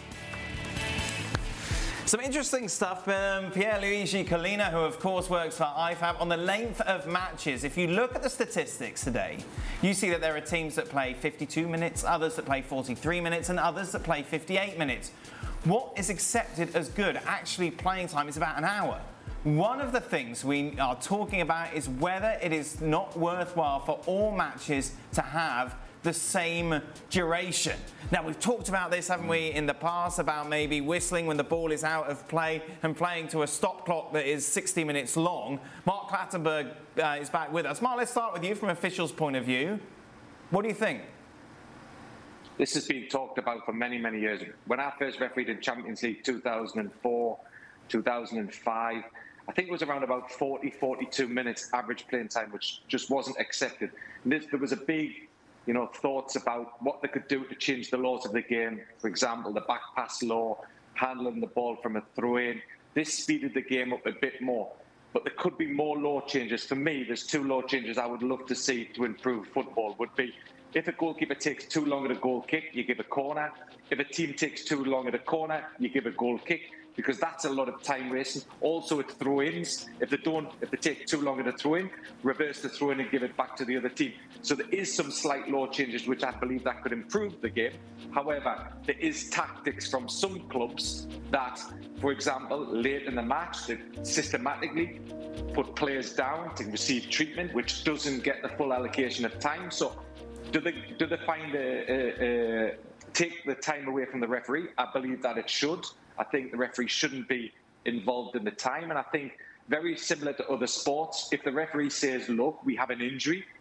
Some interesting stuff. Um, Pierluigi Collina, who of course works for I F A B, on the length of matches. If you look at the statistics today, you see that there are teams that play fifty-two minutes, others that play forty-three minutes, and others that play fifty-eight minutes. What is accepted as good, actually playing time, is about an hour. One of the things we are talking about is whether it is not worthwhile for all matches to have the same duration. Now, we've talked about this, haven't we, in the past, about maybe whistling when the ball is out of play and playing to a stop clock that is sixty minutes long. Mark Clattenburg uh, is back with us. Mark, let's start with you from officials' point of view. What do you think? This has been talked about for many, many years. When I first refereed in Champions League two thousand four, two thousand five, I think it was around about forty, forty-two minutes average playing time, which just wasn't accepted. And this, there was a big you know, thoughts about what they could do to change the laws of the game. For example, the back pass law, handling the ball from a throw-in. This speeded the game up a bit more. But there could be more law changes. For me, there's two law changes I would love to see to improve football. Would be if a goalkeeper takes too long at a goal kick, you give a corner. If a team takes too long at a corner, you give a goal kick, because that's a lot of time wasting. Also, at throw-ins, if they don't, if they take too long at a throw-in, reverse the throw-in and give it back to the other team. So there is some slight law changes which I believe that could improve the game. However, there is tactics from some clubs that, for example, late in the match, they systematically put players down to receive treatment, which doesn't get the full allocation of time. So, do they do they find a, a, a take the time away from the referee? I believe that it should. I think the referee shouldn't be involved in the time. And I think very similar to other sports, if the referee says, look, we have an injury,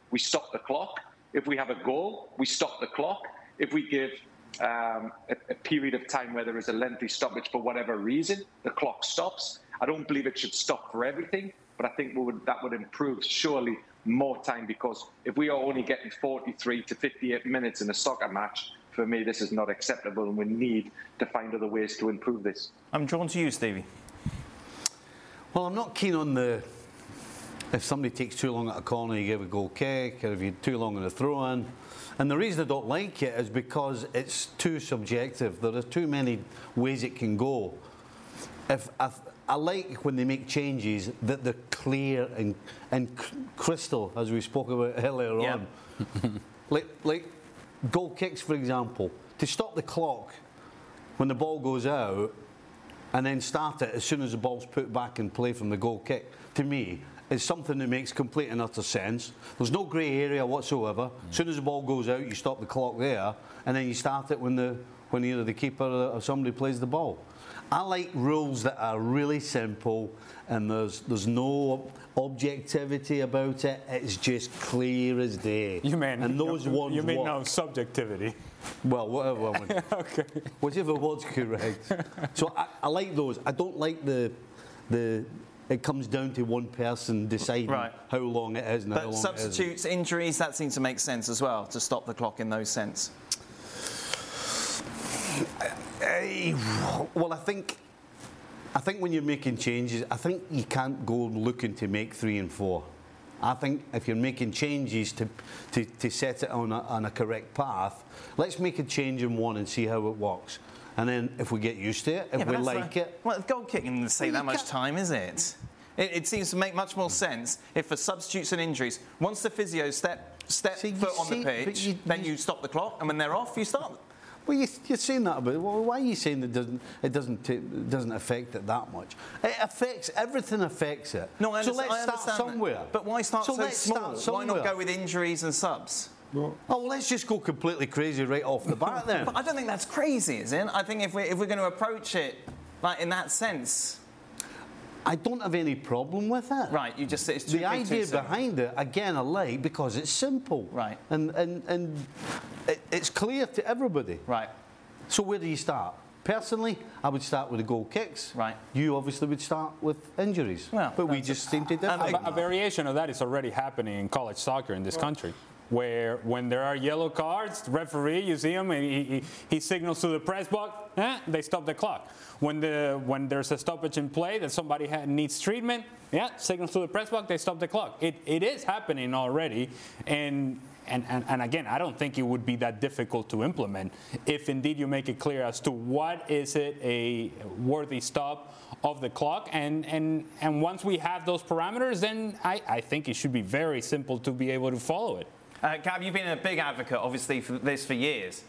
we stop the clock. If we have a goal, we stop the clock. If we give um, a, a period of time where there is a lengthy stoppage for whatever reason, the clock stops. I don't believe it should stop for everything, but I think we would, that would improve surely more time, because if we are only getting forty-three to fifty-eight minutes in a soccer match, for me, this is not acceptable, and we need to find other ways to improve this. I'm drawn to you, Stevie. Well, I'm not keen on the, if somebody takes too long at a corner, you give a goal kick, or if you're too long in a throw-in. And the reason I don't like it is because it's too subjective. There are too many ways it can go. If I, I like when they make changes that they're clear and, and crystal, as we spoke about earlier yeah. on. like, like goal kicks, for example. To stop the clock when the ball goes out and then start it as soon as the ball's put back in play from the goal kick, to me, is something that makes complete and utter sense. There's no grey area whatsoever. Mm. As soon as the ball goes out, you stop the clock there, and then you start it when the when either the keeper or somebody plays the ball. I like rules that are really simple, and there's there's no objectivity about it. It's just clear as day. You mean and those you, ones you mean work. no subjectivity? Well, whatever. I mean. Okay. Whichever word's correct. So I, I like those. I don't like the the. It comes down to one person deciding right. how long it is and but how long substitutes, it isn't. injuries, that seems to make sense as well, to stop the clock in those sense. Uh, well, I think, I think when you're making changes, I think you can't go looking to make three and four. I think if you're making changes to to, to set it on a, on a correct path, let's make a change in one and see how it works. And then if we get used to it, if yeah, we like a, it... Well, goal kicking doesn't take well, that much can't. time, is it? it? It seems to make much more sense if for substitutes and injuries, once the physio step, step See, foot on see, the pitch, you, then you, you stop the clock, and when they're off, you start. Well, you, you're saying that about it. Well, why are you saying that doesn't, it doesn't t- it doesn't affect it that much? It affects, everything affects it. No, I so let's I start somewhere. That. But why start so, so small? Why not go with injuries and subs? Oh, well, let's just go completely crazy right off the bat then. But I don't think that's crazy, is it? I think if we're, if we're going to approach it like in that sense... I don't have any problem with it. Right, you just say it's too The idea behind it, again, I like because it's simple. Right. And, and, and it, it's clear to everybody. Right. So where do you start? Personally, I would start with the goal kicks. Right. You obviously would start with injuries. Well, but we just seem to differ. A, a variation of that is already happening in college soccer in this well, country, where when there are yellow cards, the referee, you see him, and he, he, he signals to the press box, eh, they stop the clock. When the when there's a stoppage in play that somebody ha- needs treatment, yeah, signals to the press box, they stop the clock. It it is happening already, and. And, and, and again, I don't think it would be that difficult to implement if indeed you make it clear as to what is it a worthy stop of the clock. And and, and once we have those parameters, then I, I think it should be very simple to be able to follow it. Uh, Gab, you've been a big advocate, obviously, for this for years.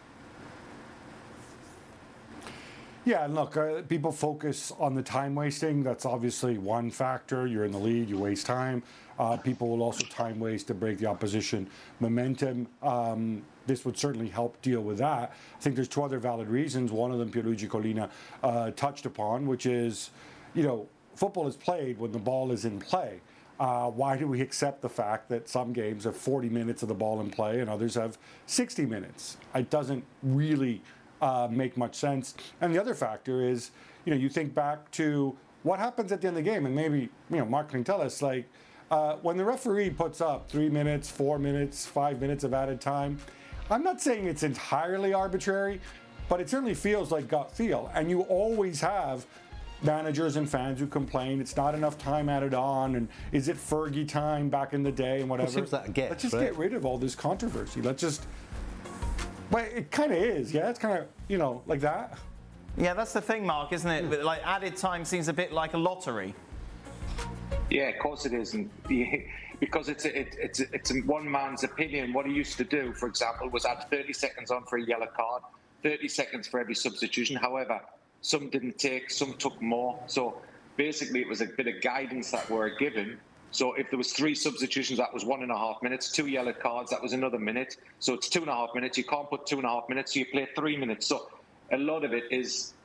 Yeah, and look, uh, people focus on the time wasting. That's obviously one factor. You're in the lead, you waste time. Uh, people will also time waste to break the opposition momentum. Um, this would certainly help deal with that. I think there's two other valid reasons. One of them, Pierluigi Collina uh, touched upon, which is, you know, football is played when the ball is in play. Uh, why do we accept the fact that some games have forty minutes of the ball in play and others have sixty minutes? It doesn't really uh, make much sense. And the other factor is, you know, you think back to what happens at the end of the game, and maybe, you know, Mark can tell us, like, uh, when the referee puts up three minutes, four minutes, five minutes of added time, I'm not saying it's entirely arbitrary, but it certainly feels like gut feel. And you always have managers and fans who complain it's not enough time added on, and is it Fergie time back in the day and whatever. It seems that gets, Let's just right? get rid of all this controversy. Let's just, well, it kind of is, yeah. It's kind of, you know, like that. Yeah, that's the thing, Mark, isn't it? But like added time seems a bit like a lottery. Yeah, of course it is, and because it's a, it, it's a, it's a one man's opinion. What he used to do, for example, was add thirty seconds on for a yellow card, thirty seconds for every substitution. However, some didn't take, some took more. So basically, it was a bit of guidance that were given. So if there was three substitutions, that was one and a half minutes. Two yellow cards, that was another minute. So it's two and a half minutes. You can't put two and a half minutes, so you play three minutes. So a lot of it is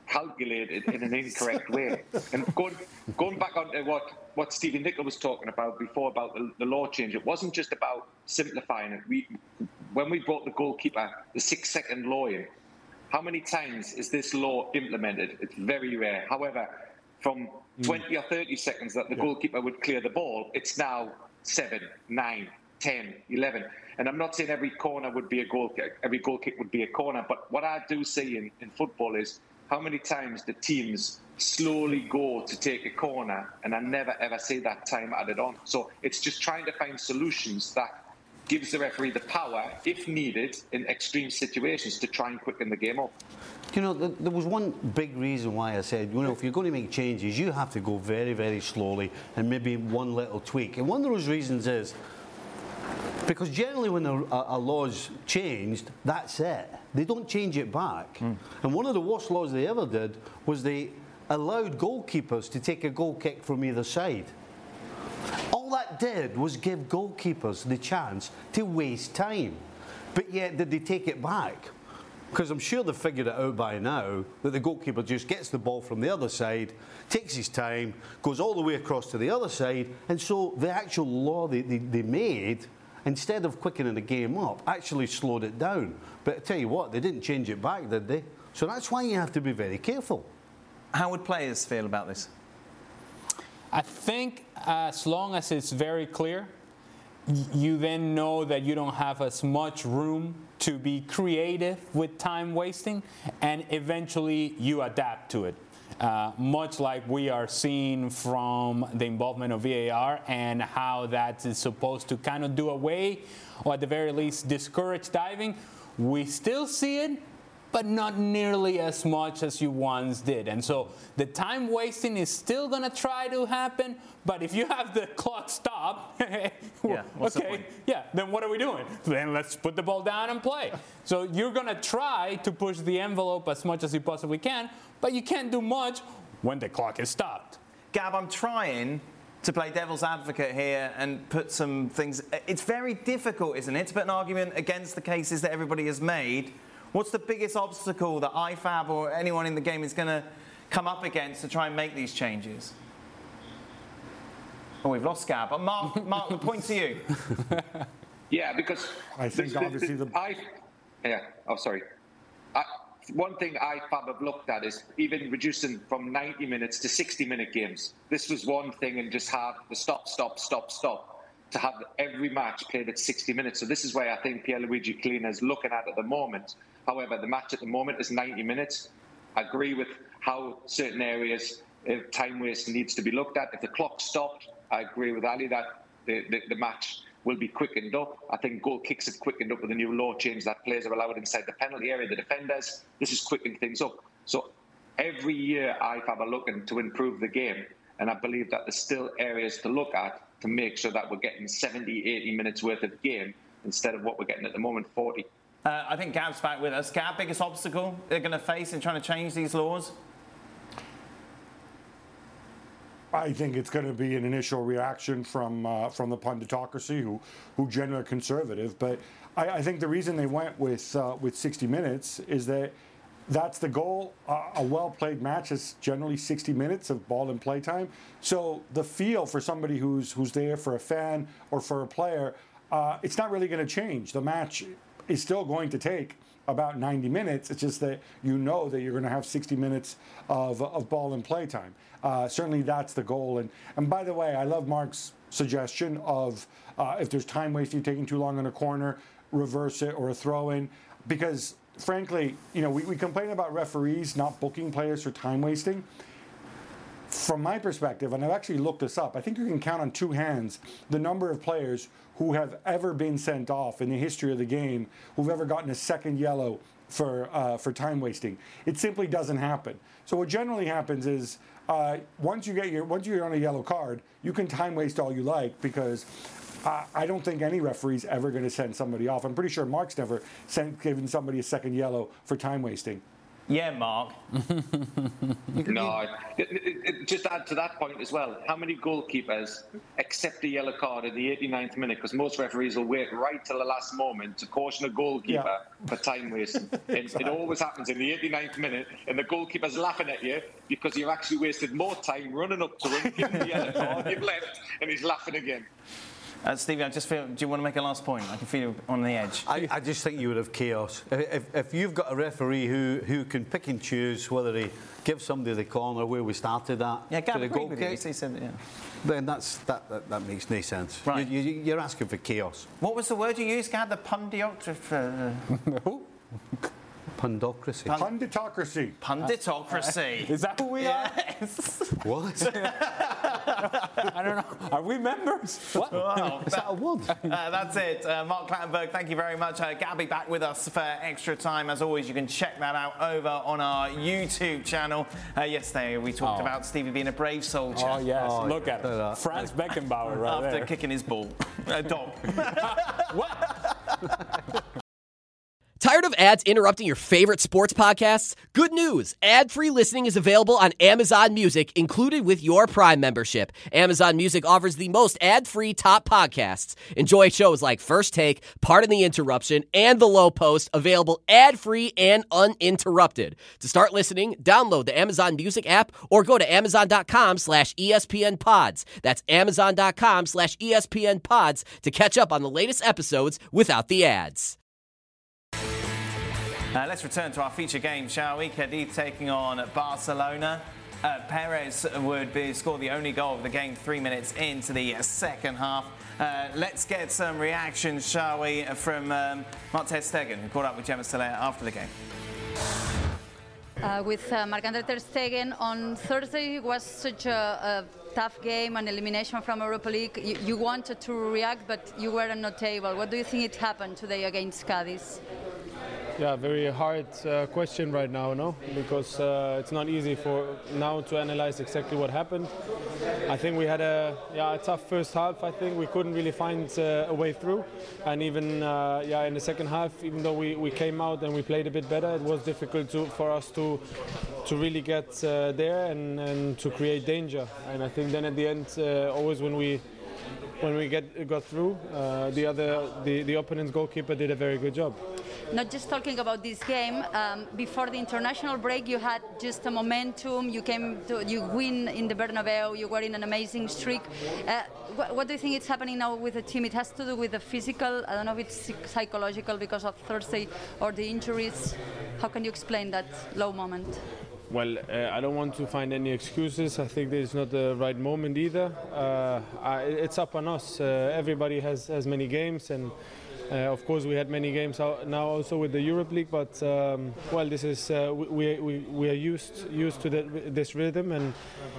calculated in an incorrect way. And going, going back on to what, what Stevie Nicol was talking about before about the, the law change, it wasn't just about simplifying it. We, when we brought the goalkeeper the six-second law in, how many times is this law implemented? It's very rare. However, from twenty or thirty seconds that the goalkeeper would clear the ball, it's now seven, nine, ten, eleven. And I'm not saying every corner would be a goal kick, every goal kick would be a corner, but what I do see in, in football is how many times the teams slowly go to take a corner, and I never ever see that time added on. So it's just trying to find solutions that gives the referee the power, if needed, in extreme situations to try and quicken the game up. You know, th- there was one big reason why I said, you know, if you're going to make changes, you have to go very, very slowly and maybe one little tweak. And one of those reasons is because generally when a, a law's changed, that's it. They don't change it back. Mm. And one of the worst laws they ever did was they allowed goalkeepers to take a goal kick from either side. All that did was give goalkeepers the chance to waste time. But yet, did they take it back? Because I'm sure they've figured it out by now that the goalkeeper just gets the ball from the other side, takes his time, goes all the way across to the other side, and so the actual law they, they, they made, instead of quickening the game up, actually slowed it down. But I tell you what, they didn't change it back, did they? So that's why you have to be very careful. How would players feel about this? I think as long as it's very clear, you then know that you don't have as much room to be creative with time wasting, and eventually you adapt to it. Uh, much like we are seeing from the involvement of V A R and how that is supposed to kind of do away, or at the very least discourage diving, we still see it, but not nearly as much as you once did. And so the time wasting is still gonna try to happen, but if you have the clock stop, yeah, what's okay, the point? yeah, then what are we doing? Then let's put the ball down and play. So you're gonna try to push the envelope as much as you possibly can, but you can't do much when the clock is stopped. Gab, I'm trying to play devil's advocate here and put some things. It's very difficult, isn't it, to put an argument against the cases that everybody has made. What's the biggest obstacle that I F A B or anyone in the game is going to come up against to try and make these changes? Oh, we've lost Gab. But Mark, Mark, the point to you. Yeah, because I think the, the, obviously the, the I, yeah. Oh, sorry. I, one thing I F A B have looked at is even reducing from ninety minutes to sixty minute games. This was one thing, and just have the stop, stop, stop, stop to have every match played at sixty minutes. So this is where I think Pierluigi Collina is looking at at the moment. However, the match at the moment is ninety minutes. I agree with how certain areas of time waste needs to be looked at. If the clock stopped, I agree with Ali that the, the, the match will be quickened up. I think goal kicks have quickened up with the new law change that players are allowed inside the penalty area, the defenders. This has quickened things up. So every year I F A B are looking to improve the game, and I believe that there's still areas to look at to make sure that we're getting seventy, eighty minutes worth of game instead of what we're getting at the moment, forty. Uh, I think Gab's back with us. Gab, biggest obstacle they're going to face in trying to change these laws? I think it's going to be an initial reaction from uh, from the punditocracy, who who generally are conservative. But I, I think the reason they went with uh, with sixty minutes is that that's the goal. Uh, a well-played match is generally sixty minutes of ball and play time. So the feel for somebody who's who's there for a fan or for a player, uh, it's not really going to change. The match is still going to take about ninety minutes. It's just that you know that you're going to have sixty minutes of, of ball and play time. Uh, certainly that's the goal. And, and by the way, I love Mark's suggestion of uh, if there's time wasting, taking too long in a corner, reverse it or a throw in. Because frankly, you know, we, we complain about referees not booking players for time wasting. From my perspective, and I've actually looked this up, I think you can count on two hands the number of players who have ever been sent off in the history of the game, who've ever gotten a second yellow for uh, for time wasting. It simply doesn't happen. So what generally happens is uh, once you get your once you're on a yellow card, you can time waste all you like, because uh, I don't think any referee's ever going to send somebody off. I'm pretty sure Mark's never sent given somebody a second yellow for time wasting. Yeah, Mark. No, it, it, it, just add to that point as well, how many goalkeepers accept a yellow card at the eighty-ninth minute? Because most referees will wait right till the last moment to caution a goalkeeper yeah. for time wasting. And exactly. It always happens in the eighty-ninth minute, and the goalkeeper's laughing at you because you've actually wasted more time running up to him, giving the yellow card, you've left, and he's laughing again. Uh, Stevie, I just feel, do you want to make a last point? I can feel you on the edge. I, I just think you would have chaos. If, if you've got a referee who, who can pick and choose whether he gives somebody the corner where we started at, yeah, to the goal kick, he said, yeah. then that's, that, that, that makes no sense. Right. You, you, you're asking for chaos. What was the word you used, Gad? The pundiocracy? Who? Pundocracy. Pund- Punditocracy. Punditocracy. Is that who we are? Yes. What? I don't know. Are we members? What? Wow. Is that a word? Uh, that's it. Uh, Mark Clattenburg, thank you very much. Uh, Gabby back with us for extra time. As always, you can check that out over on our YouTube channel. Uh, yesterday, we talked oh. about Stevie being a brave soldier. Oh, yes. Oh, Look at him. Franz Beckenbauer right After there. kicking his ball. A dog. What? Tired of ads interrupting your favorite sports podcasts? Good news! Ad-free listening is available on Amazon Music, included with your Prime membership. Amazon Music offers the most ad-free top podcasts. Enjoy shows like First Take, Pardon the Interruption, and The Low Post, available ad-free and uninterrupted. To start listening, download the Amazon Music app or go to amazon.com slash ESPN pods. That's amazon.com slash ESPN pods to catch up on the latest episodes without the ads. Uh, let's return to our feature game, shall we? Cadiz taking on Barcelona. Uh, Perez would be, score the only goal of the game three minutes into the second half. Uh, let's get some reactions, shall we, from um, Mark ter Stegen, who caught up with Gemma Stiller after the game. Uh, with uh, Marc-Andre ter Stegen on Thursday, it was such a, a tough game, an elimination from Europa League. You, you wanted to react, but you were not able. What do you think it happened today against Cadiz? Yeah, very hard uh, question right now, no? Because uh, it's not easy for now to analyze exactly what happened. I think we had a yeah a tough first half. I think we couldn't really find uh, a way through, and even uh, yeah in the second half, even though we, we came out and we played a bit better, it was difficult to, for us to to really get uh, there and, and to create danger. And I think then at the end, uh, always when we when we get got through, uh, the other the, the opponent's goalkeeper did a very good job. Not just talking about this game, um, before the international break you had just a momentum, you came to, you win in the Bernabeu, you were in an amazing streak. Uh, what, what do you think is happening now with the team? It has to do with the physical, I don't know if it's psychological because of Thursday or the injuries. How can you explain that low moment? Well, uh, I don't want to find any excuses. I think this is not the right moment either. Uh, I, it's up on us. Uh, everybody has, has many games, and Uh, of course, we had many games out now also with the Europe League, but um, well, this is uh, we, we we are used used to the, this rhythm, and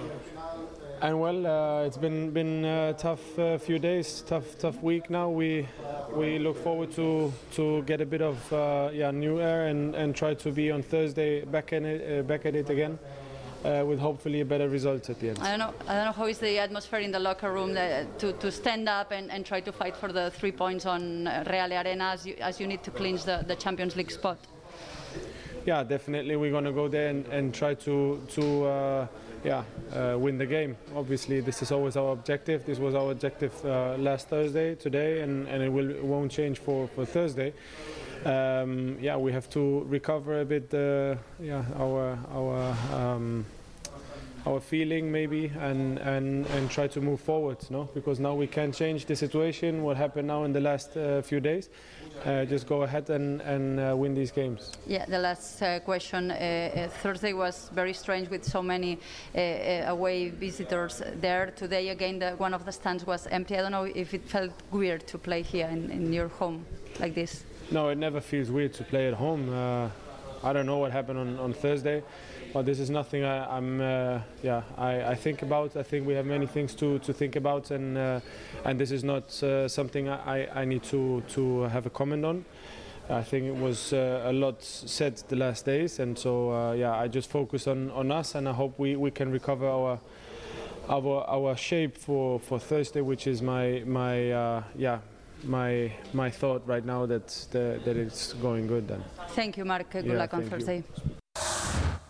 and well, uh, it's been been a tough uh, few days, tough tough week now. We we look forward to to get a bit of uh, yeah new air and, and try to be on Thursday back in it, uh, back at it again. Uh, with hopefully a better result at the end. I don't know. I don't know how is the atmosphere in the locker room that, to to stand up and, and try to fight for the three points on Real Arena as you, as you need to clinch the, the Champions League spot. Yeah, definitely we're going to go there and, and try to to uh, yeah uh, win the game. Obviously, this is always our objective. This was our objective uh, last Thursday, today, and, and it will it won't change for, for Thursday. Um, yeah, we have to recover a bit. Uh, yeah, our our um, our feeling maybe, and, and and try to move forward. No, because now we can change the situation. What happened now in the last uh, few days? Uh, just go ahead and and uh, win these games. Yeah, the last uh, question. Uh, uh, Thursday was very strange with so many uh, uh, away visitors there. Today again, the, one of the stands was empty. I don't know if it felt weird to play here in, in your home like this. No, it never feels weird to play at home. Uh, I don't know what happened on, on Thursday, but this is nothing I, I'm uh, yeah I, I think about. I think we have many things to, to think about, and uh, and this is not uh, something I, I need to to have a comment on. I think it was uh, a lot said the last days, and so uh, yeah I just focus on, on us, and I hope we, we can recover our our our shape for, for Thursday, which is my my uh, yeah. my my thought right now that the, that it's going good then. Thank you, Mark. Good yeah, luck on Thursday.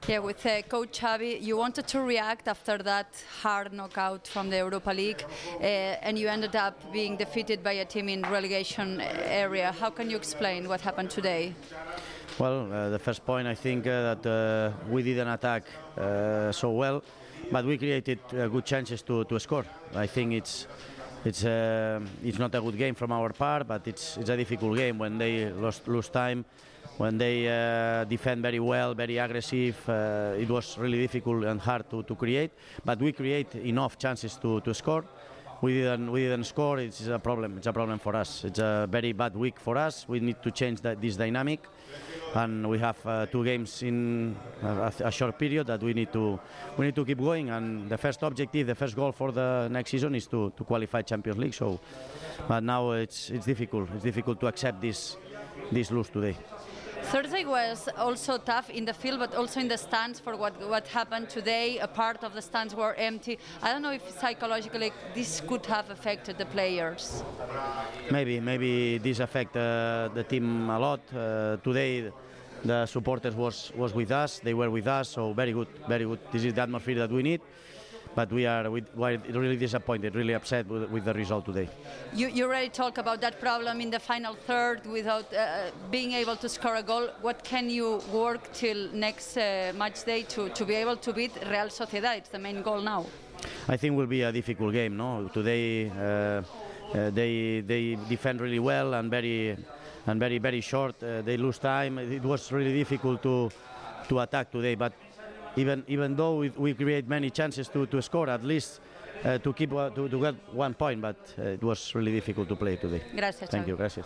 Yeah, with uh, Coach Xavi, you wanted to react after that hard knockout from the Europa League, uh, and you ended up being defeated by a team in relegation area. How can you explain what happened today? Well, uh, the first point, I think uh, that uh, we didn't attack uh, so well, but we created uh, good chances to, to score. I think it's it's uh, it's not a good game from our part, but it's it's a difficult game when they lost, lose time. When they uh, defend very well, very aggressive, uh, it was really difficult and hard to, to create. But we create enough chances to, to score. We didn't we didn't score. It's a problem. It's a problem for us. It's a very bad week for us. We need to change that, this dynamic, and we have uh, two games in a, a short period that we need to we need to keep going. And the first objective, the first goal for the next season is to, to qualify Champions League. So, but now it's it's difficult. It's difficult to accept this this lose today. Thursday was also tough in the field, but also in the stands for what, what happened today. A part of the stands were empty. I don't know if psychologically this could have affected the players. Maybe, maybe this affect uh, the team a lot. Uh, today, the supporters was was with us. They were with us, so very good, very good. This is the atmosphere that we need. But we are we are really disappointed, really upset with, with the result today. You, you already talked about that problem in the final third without uh, being able to score a goal. What can you work till next uh, match day to, to be able to beat Real Sociedad? It's the main goal now. I think it will be a difficult game. No, today uh, uh, they they defend really well and very and very very short. Uh, they lose time. It was really difficult to to attack today, but. Even even though we, we create many chances to, to score, at least uh, to keep uh, to, to get one point, but uh, it was really difficult to play today. Gracias. Thank you. Gracias.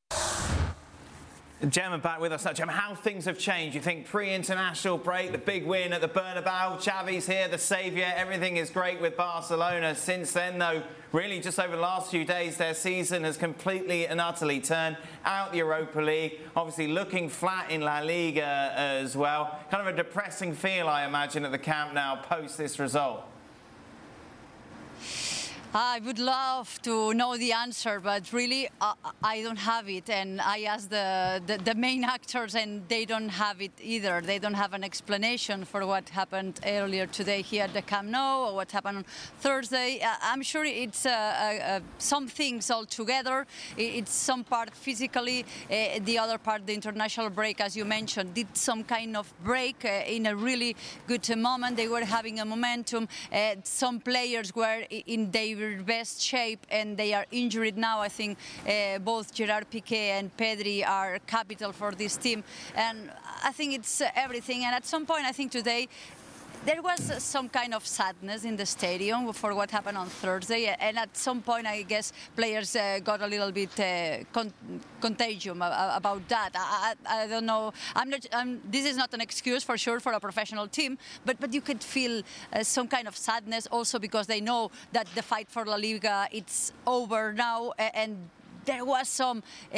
Gemma back with us. Gemma, how things have changed. You think pre-international break, the big win at the Bernabeu, Xavi's here, the saviour, everything is great with Barcelona. Since then, though, really just over the last few days, their season has completely and utterly turned out the Europa League. Obviously looking flat in La Liga as well. Kind of a depressing feel, I imagine, at the Camp Nou post this result. I would love to know the answer, but really uh, I don't have it. And I asked the, the, the main actors and they don't have it either. They don't have an explanation for what happened earlier today here at the Camp Nou or what happened on Thursday. Uh, I'm sure it's uh, uh, some things all together. It's some part physically, uh, the other part, the international break, as you mentioned, did some kind of break uh, in a really good moment. They were having a momentum. Uh, some players were in their best shape and they are injured now. I think uh, both Gerard Piqué and Pedri are capital for this team, and I think it's uh, everything. And at some point, I think today there was uh, some kind of sadness in the stadium for what happened on Thursday, and at some point, I guess players uh, got a little bit uh, con contagion about that. I, I, I don't know. I'm not. I'm, this is not an excuse for sure for a professional team, but but you could feel uh, some kind of sadness also because they know that the fight for La Liga it's over now, and there was some, uh,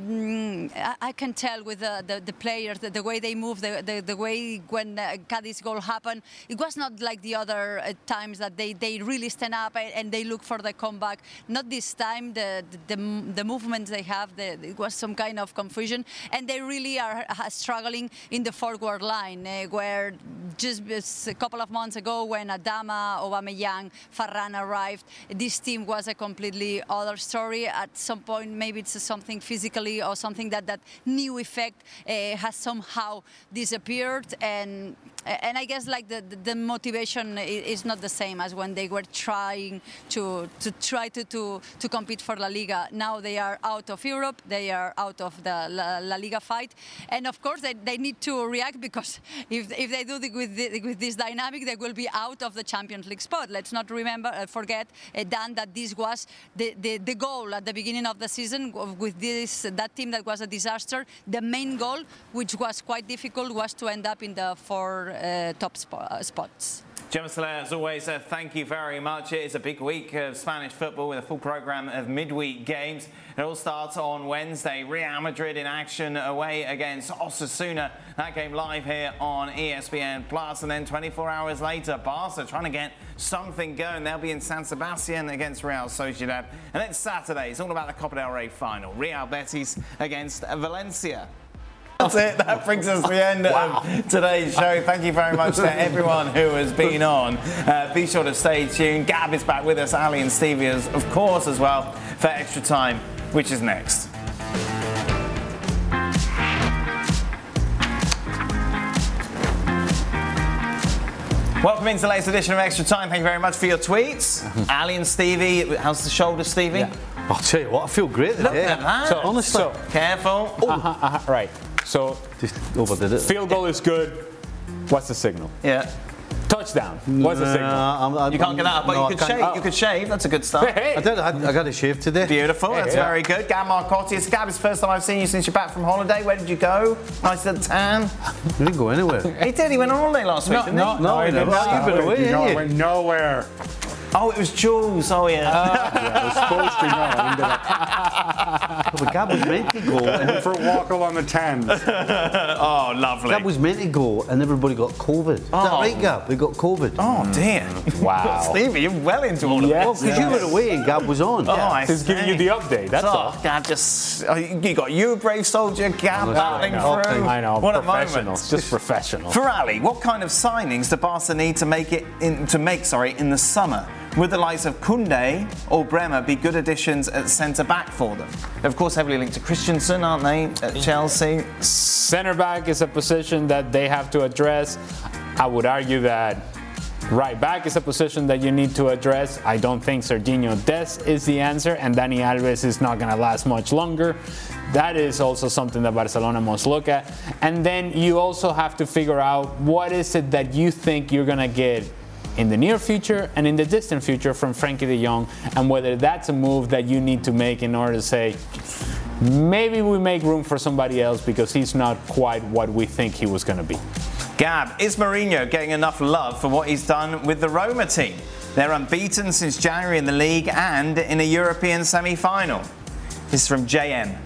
mm, I, I can tell with the, the, the players, the, the way they move, the, the, the way when uh, Cadiz goal happened, it was not like the other uh, times that they, they really stand up and, and they look for the comeback. Not this time, the, the, the movements they have, the, it was some kind of confusion, and they really are uh, struggling in the forward line, uh, where just a couple of months ago when Adama, Aubameyang, Varane arrived, this team was a completely other story. At some point, maybe it's something physically or something that that new effect uh, has somehow disappeared, and and I guess like the the motivation is not the same as when they were trying to to try to to to compete for La Liga. Now they are out of Europe, they are out of the La, La Liga fight, and of course they, they need to react, because if if they do the, with the, with this dynamic, they will be out of the Champions League spot. Let's not remember uh, forget uh, Dan that this was the, the the goal at the beginning of the season with this that team that was a disaster. The main goal, which was quite difficult, was to end up in the four uh, top sp uh, spots. Gemma Soler, as always, uh, thank you very much. It is a big week of Spanish football with a full programme of midweek games. It all starts on Wednesday. Real Madrid in action away against Osasuna. That game live here on E S P N Plus. And then twenty-four hours later, Barca trying to get something going. They'll be in San Sebastian against Real Sociedad. And then Saturday, it's all about the Copa del Rey final. Real Betis against Valencia. That's it. That brings us to the end wow. of today's show. Thank you very much to everyone who has been on. Uh, be sure to stay tuned. Gab is back with us. Ali and Stevie, is, of course, as well, for Extra Time, which is next. Welcome into the latest edition of Extra Time. Thank you very much for your tweets. Mm-hmm. Ali and Stevie, how's the shoulder, Stevie? Yeah. I'll tell you what, I feel great today. Look at that. So, honestly. So, careful. Oh. Uh-huh, uh-huh, right. So, just overdid it. Field goal is good. What's the signal? Yeah. Touchdown. What's the signal? Uh, I'm, I'm, you can't get that, but no, you could shave. Oh. You could shave. That's a good start. Hey, hey. I did. I, I got a shave today. Beautiful. Hey, That's yeah. very good. Gab Marcotti. It's Gab. It's the first time I've seen you since you're back from holiday. Where did you go? Nice little tan. We didn't go anywhere. He did. He went on holiday last week, no, didn't no, he? No, no, I didn't. You've been away, no, ain't I you? went nowhere. Oh, it was Jules. Oh, yeah. Uh, yeah, I was supposed to know. But Gab was meant to go. And for a walk along the Thames. Oh, lovely. Gab was meant to go, and everybody got COVID. Is oh. that right, Gab? They got COVID. Oh, dear. Wow. Stevie, you're well into all of yes. this. Well, because yes. you were away and Gab was on. Oh, yeah. I He's giving you the update, that's oh, all. Gab just... Oh, you got you, a brave soldier, Gab battling through. I know, what professional. A moment. Just professional. For Ali, what kind of signings do Barca need to make it in, to make, sorry, in the summer? Would the likes of Koundé or Bremer be good additions at centre-back for them? They're, of course, heavily linked to Christensen, aren't they, at Chelsea? Centre-back is a position that they have to address. I would argue that right-back is a position that you need to address. I don't think Serginho Dest is the answer, and Dani Alves is not going to last much longer. That is also something that Barcelona must look at. And then you also have to figure out what is it that you think you're going to get in the near future and in the distant future from Frankie de Jong, and whether that's a move that you need to make in order to say, maybe we make room for somebody else because he's not quite what we think he was going to be. Gab, is Mourinho getting enough love for what he's done with the Roma team? They're unbeaten since January in the league and in a European semi-final. This is from J M.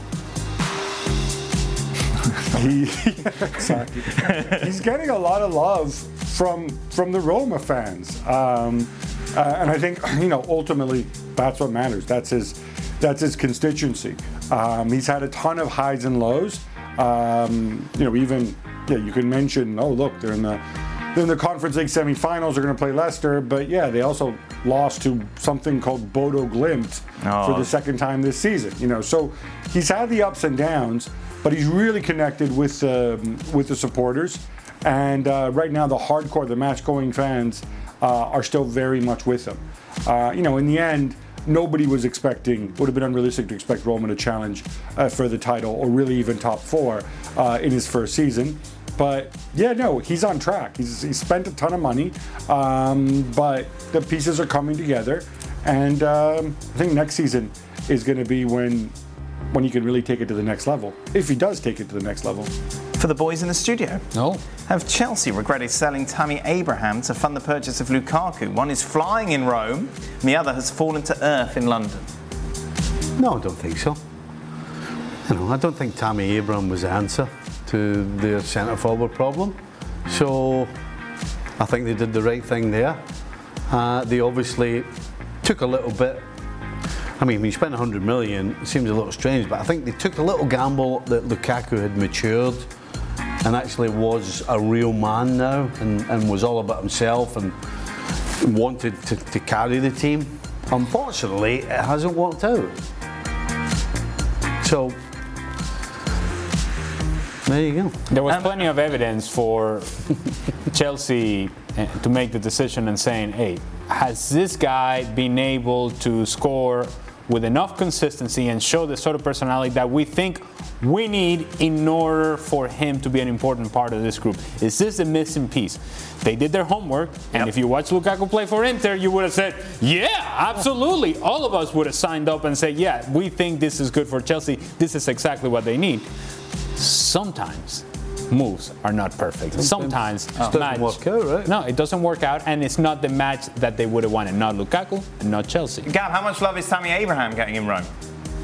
he, exactly. He's getting a lot of love from from the Roma fans, um, uh, and I think you know ultimately that's what matters. That's his that's his constituency. Um, he's had a ton of highs and lows. Um, you know, even yeah, you can mention oh look, they're in the they're in the Conference League semifinals. They're going to play Leicester, but yeah, they also lost to something called Bodo Glimt oh. for the second time this season. You know, so he's had the ups and downs, but he's really connected with um, with the supporters. And uh, right now, the hardcore, the match-going fans uh, are still very much with him. Uh, you know, in the end, nobody was expecting, would have been unrealistic to expect Roma to challenge uh, for the title or really even top four uh, in his first season. But yeah, no, he's on track. He's, he's spent a ton of money, um, but the pieces are coming together. And um, I think next season is going to be when when he can really take it to the next level, if he does take it to the next level. For the boys in the studio. No. Have Chelsea regretted selling Tammy Abraham to fund the purchase of Lukaku? One is flying in Rome, and the other has fallen to earth in London. No, I don't think so. You know, I don't think Tammy Abraham was the answer to their centre-forward problem. So I think they did the right thing there. Uh, they obviously took a little bit. I mean, when you spend one hundred million, it seems a little strange, but I think they took a little gamble that Lukaku had matured and actually was a real man now and, and was all about himself and wanted to, to carry the team. Unfortunately, it hasn't worked out. So, there you go. There was um, plenty of evidence for Chelsea to make the decision and saying, hey, has this guy been able to score with enough consistency and show the sort of personality that we think we need in order for him to be an important part of this group? Is this the missing piece? They did their homework, and yep. if you watch Lukaku play for Inter, you would have said, yeah, absolutely. All of us would have signed up and said, yeah, we think this is good for Chelsea. This is exactly what they need. Sometimes moves are not perfect. Sometimes it doesn't match, work out, right? No, it doesn't work out, and it's not the match that they would have wanted. Not Lukaku and not Chelsea. Gab, how much love is Tammy Abraham getting in Rome?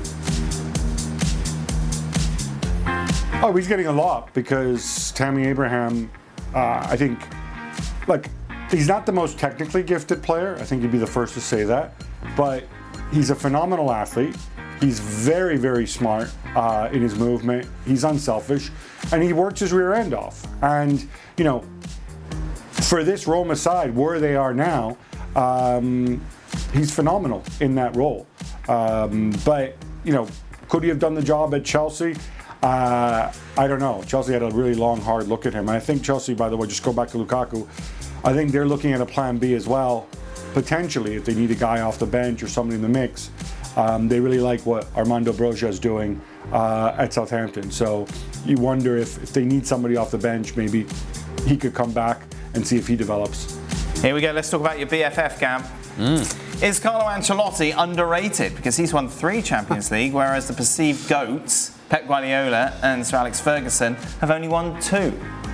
Oh, he's getting a lot because Tammy Abraham, uh, I think, like, he's not the most technically gifted player. I think you'd be the first to say that, but he's a phenomenal athlete. He's very, very smart uh, in his movement. He's unselfish, and he works his rear end off. And, you know, for this Roma side, where they are now, um, he's phenomenal in that role. Um, but, you know, could he have done the job at Chelsea? Uh, I don't know. Chelsea had a really long, hard look at him. And I think Chelsea, by the way, just go back to Lukaku, I think they're looking at a plan B as well, potentially, if they need a guy off the bench or somebody in the mix. Um, they really like what Armando Broja is doing uh, at Southampton. So you wonder if, if they need somebody off the bench, maybe he could come back and see if he develops. Here we go. Let's talk about your B F F, Gab. Mm. Is Carlo Ancelotti underrated? Because he's won three Champions League, whereas the perceived GOATs, Pep Guardiola and Sir Alex Ferguson, have only won two.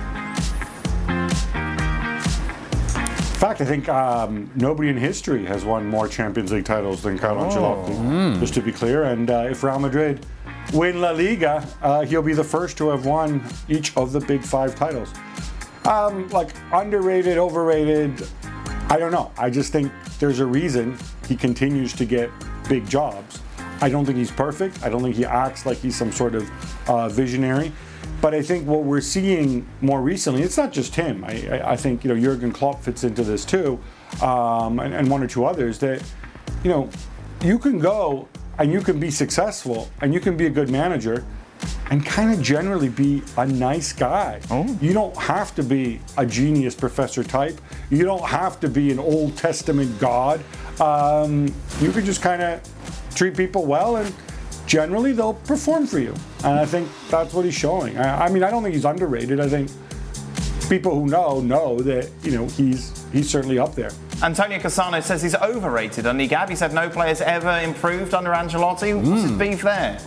In fact, I think um, nobody in history has won more Champions League titles than Carlo Oh. Ancelotti, Mm. just to be clear. And uh, if Real Madrid win La Liga, uh, he'll be the first to have won each of the big five titles. Um, like, underrated, overrated, I don't know. I just think there's a reason he continues to get big jobs. I don't think he's perfect. I don't think he acts like he's some sort of uh, visionary. But I think what we're seeing more recently, it's not just him. I, I, I think, you know, Jurgen Klopp fits into this too, um, and, and one or two others, that, you know, you can go and you can be successful and you can be a good manager and kind of generally be a nice guy. Oh. You don't have to be a genius professor type. You don't have to be an Old Testament God. Um, you can just kind of treat people well, and generally they'll perform for you. And I think that's what he's showing. I, I mean, I don't think he's underrated. I think people who know know that, you know, he's he's certainly up there. Antonio Cassano says he's overrated under Gab. He said no player's ever improved under Ancelotti. What's his beef there?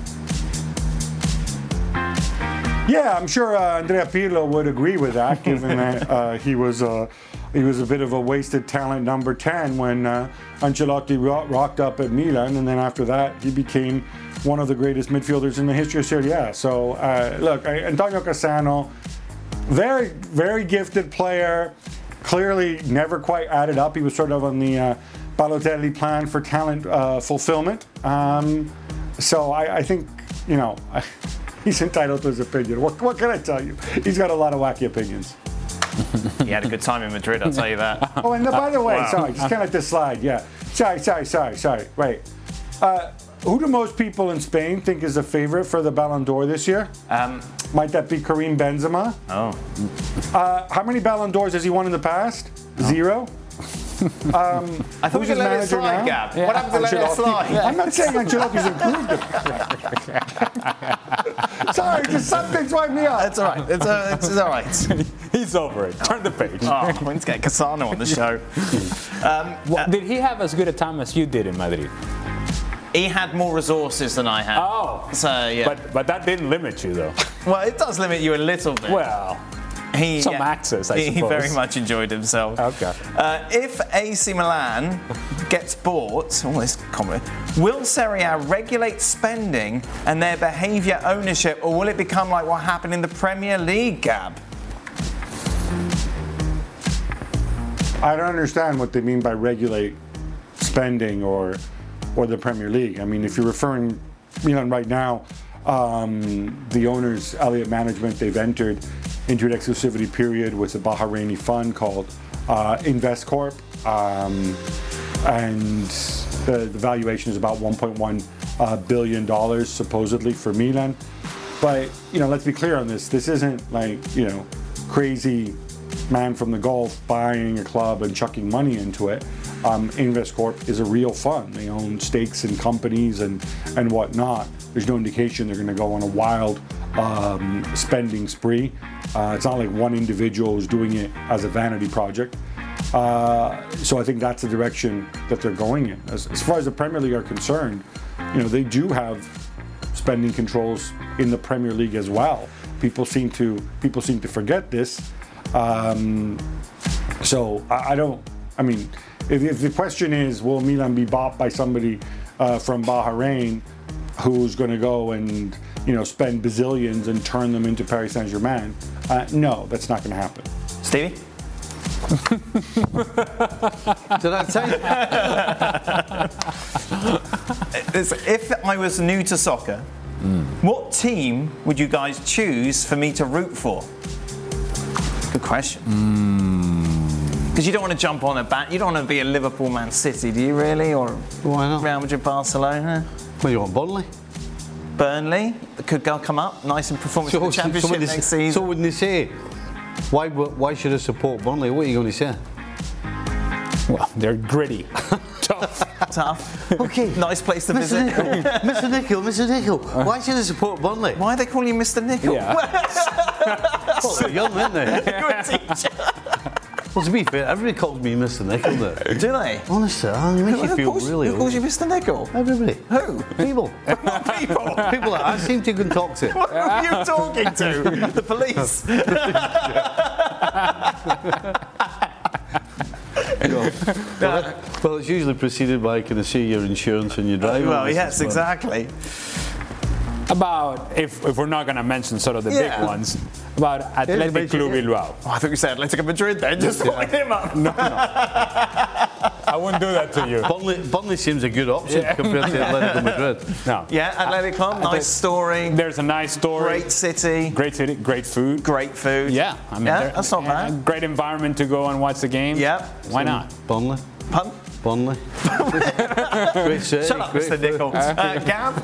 Yeah, I'm sure uh, Andrea Pirlo would agree with that, given that uh, he was uh, he was a bit of a wasted talent number ten when uh, Ancelotti ro- rocked up at Milan, and then after that he became one of the greatest midfielders in the history of Serie A. So uh, look, I, Antonio Cassano, very very gifted player, clearly never quite added up. He was sort of on the uh, Balotelli plan for talent uh, fulfillment. Um, so I, I think, you know. I, He's entitled to his opinion. What, what can I tell you? He's got a lot of wacky opinions. He had a good time in Madrid, I'll tell you that. Oh, and by the way, Wow. sorry, just kind of this slide, yeah. Sorry, sorry, sorry, sorry. Right. Uh, who do most people in Spain think is the favorite for the Ballon d'Or this year? Um, Might that be Karim Benzema? Oh. Uh, how many Ballon d'Ors has he won in the past? Zero. Um, I thought we who's could his let it manager slide, now? Gab. What happened to let it Ancelotti. slide? I'm not saying Ancelotti's improved. Sorry, just something's wiped me out. It's all right. It's, uh, it's all right. He's over it. Turn the page. Oh, we need to get Cassano on the show. Um, well, did he have as good a time as you did in Madrid? He had more resources than I had. Oh. So, yeah. But, but that didn't limit you, though. Well, it does limit you a little bit. Well, he, some yeah, access, I he, suppose. He very much enjoyed himself. Okay. Uh, if A C Milan gets bought, oh, this comment, will Serie A regulate spending and their behaviour ownership, or will it become like what happened in the Premier League, Gab? I don't understand what they mean by regulate spending or or the Premier League. I mean, if you're referring, Milan right now, um, the owners, Elliott Management, they've entered into an exclusivity period with a Bahraini fund called uh, InvestCorp, um, and the, the valuation is about one point one uh, billion dollars supposedly for Milan. But, you know, let's be clear on this. This isn't like, you know, crazy man from the Gulf buying a club and chucking money into it. Um, InvestCorp is a real fund. They own stakes in companies and, and whatnot. There's no indication they're going to go on a wild um, spending spree. Uh, it's not like one individual is doing it as a vanity project. Uh, so I think that's the direction that they're going in. As, as far as the Premier League are concerned, you know, they do have spending controls in the Premier League as well. People seem to people seem to forget this. Um, so I, I don't. I mean, if, if the question is, will Milan be bought by somebody uh, from Bahrain who's going to go and, you know, spend bazillions and turn them into Paris Saint-Germain? Uh, no, that's not going to happen. Stevie? Did I tell you? If I was new to soccer, mm. what team would you guys choose for me to root for? Good question. Because mm. you don't want to jump on a bat. You don't want to be a Liverpool, Man City, do you really? Or why not? Real Madrid, Barcelona? Well, you want Burnley? Burnley could go come up. Nice and performance so, in the Championship so next season. So wouldn't they say, why, why should I support Burnley? What are you going to say? Well, they're gritty. Tough. Tough. Okay. Nice place to Mister visit. Nicol, Mister Nicol, Mister Nicol, why should I support Burnley? Why are they calling you Mister Nicol? Yeah. Well, they're young, aren't they? Good teacher. Well, to be fair, everybody calls me Mister Nicol now. Do they? Honestly, I make you feel calls, really old. Who calls you Mister Nicol? Everybody. Who? People. People? People that I seem to go and talk to. What are you talking to? The police? well, well, well, it's usually preceded by, can I see your insurance and your driving Well, license, yes, but exactly. About, if, if we're not going to mention sort of the Yeah. big ones, about Athletic Club Bilbao. Oh, I thought you said Atletico Madrid then, just Yeah. fucking him up. No, no. I wouldn't do that to you. Burnley, Burnley seems a good option Yeah. compared to Atletico Madrid. No. Yeah, Athletic Club, nice story. There's a nice story. Great city. Great city, great food. Great food. Yeah, I mean, Yeah, there- that's not bad. a Great environment to go and watch the game. Yeah. Why not? Burnley. Pun? Burnley. Great city. Shut up, great Mister food. Nicol. Uh, Gab?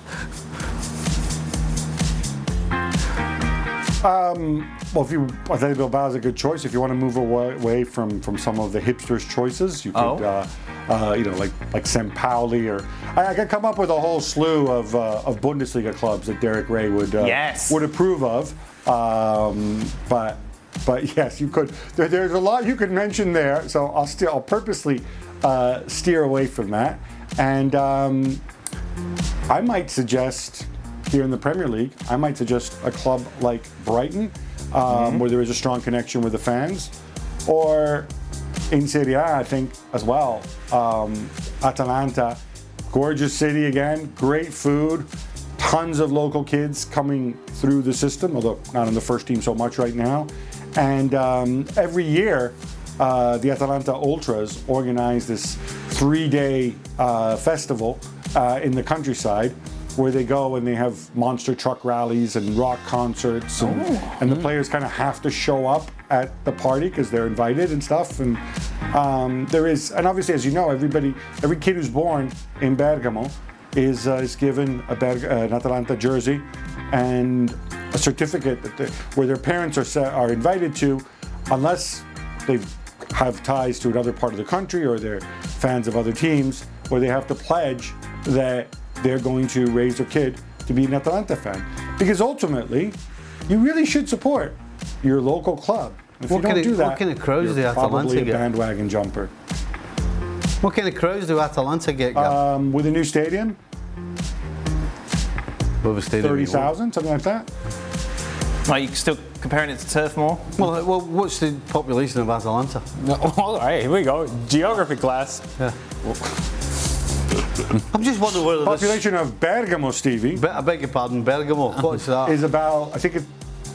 Um, well, if you, I think Bilbao is a good choice. If you want to move away, away from, from some of the hipsters' choices, you could, Oh. uh, uh, you know, like like Saint Pauli, or I, I could come up with a whole slew of uh, of Bundesliga clubs that Derek Ray would uh, Yes. would approve of. Um, but but yes, you could. There, there's a lot you could mention there. So I'll still I'll purposely uh, steer away from that. And um, I might suggest, here in the Premier League, I might suggest a club like Brighton, um, Mm-hmm. where there is a strong connection with the fans, or in Serie A, I think as well, um, Atalanta, gorgeous city again, great food, tons of local kids coming through the system, although not in the first team so much right now, and um, every year uh, the Atalanta Ultras organize this three-day uh, festival uh, in the countryside, where they go and they have monster truck rallies and rock concerts, and, Oh. and the players kind of have to show up at the party because they're invited and stuff. And um, there is, and obviously, as you know, everybody, every kid who's born in Bergamo is uh, is given a Berg, uh, an Atalanta jersey and a certificate that they, where their parents are set, are invited to, unless they have ties to another part of the country or they're fans of other teams, where they have to pledge that they're going to raise their kid to be an Atalanta fan. Because ultimately, you really should support your local club. If What you don't kind of- do what that, kind of crowds you're do Atalanta probably a get? bandwagon jumper. What kind of crowds do Atalanta get, Gav? Um, with a new stadium, What was stadium thirty you want? thousand, something like that. Are you still comparing it to Turf Moor? Well, uh, well, what's the population of Atalanta? No, all right, here we go. Geography class. Yeah. I'm just wondering whether this Population of Bergamo, Stevie, Be- I beg your pardon, Bergamo. What's that? is about, I think it,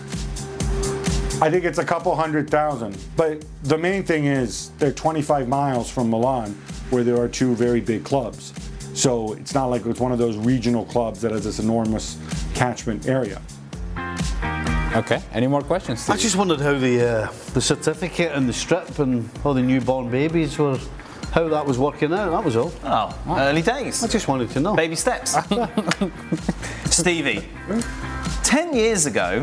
I think it's a couple hundred thousand. But the main thing is they're twenty-five miles from Milan, where there are two very big clubs. So it's not like it's one of those regional clubs that has this enormous catchment area. Okay, any more questions, I Steve? just wondered how the uh, the certificate and the strip and all the newborn babies were, how that was working out. That was all. Oh, early days. I just wanted to know. Baby steps. Stevie, ten years ago,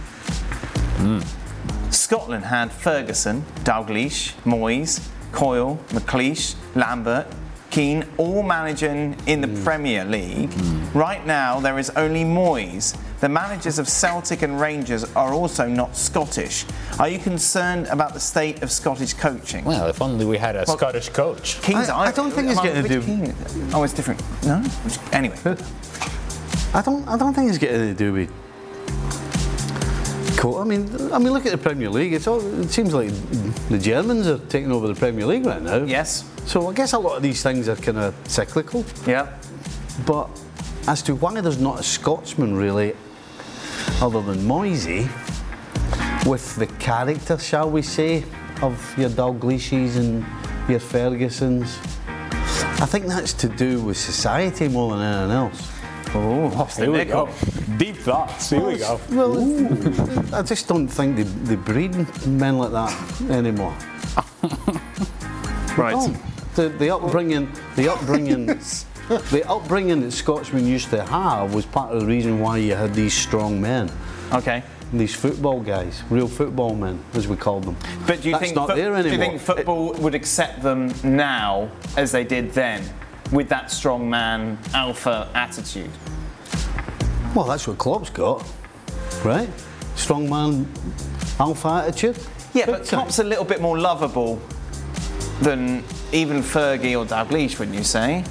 Scotland had Ferguson, Dalglish, Moyes, Coyle, McLeish, Lambert, Keane, all managing in the Premier League. Right now, there is only Moyes. The managers of Celtic and Rangers are also not Scottish. Are you concerned about the state of Scottish coaching? Well, if only we had a Well, Scottish coach. Keane's, I- I don't think it's am I- getting to which do- Keane? Oh, it's different. No? Anyway. I don't. I don't think it's getting anything to do with. Co- I mean, I mean, look at the Premier League. It's all. It seems like the Germans are taking over the Premier League right now. Yes. So I guess a lot of these things are kind of cyclical. Yeah. But as to why there's not a Scotsman really, other than Moisey, with the character, shall we say, of your Dalgliishs and your Fergusons. I think that's to do with society more than anything else. Oh, here we go. Deep thoughts. Here we go. Well, I just don't think they, they breed men like that anymore. Right. The, the upbringing, the upbringing, the upbringing that Scotsmen used to have was part of the reason why you had these strong men. Okay. These football guys, real football men, as we called them. But do you That's think not fo- there anymore? Do you think football would accept them now as they did then, with that strong man alpha attitude? Well, that's what Klopp's got, right? Strong man alpha attitude. Yeah, but Klopp's a little bit more lovable than even Fergie or Dalglish, wouldn't you say?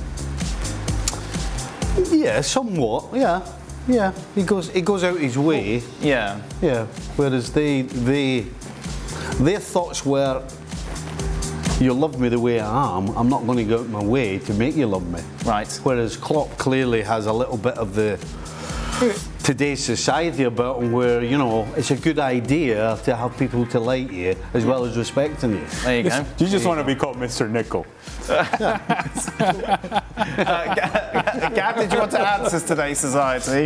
Yeah, somewhat. Yeah, yeah. He goes, he goes out his way. Yeah. Yeah. Whereas they, they, their thoughts were, you love me the way I am. I'm not going to go out my way to make you love me. Right. Whereas Klopp clearly has a little bit of the today's society about him, where you know it's a good idea to have people to like you as well as respecting you. There you go. You just want to be called Mister Nickel. uh, Gab, did you want to add to today's society?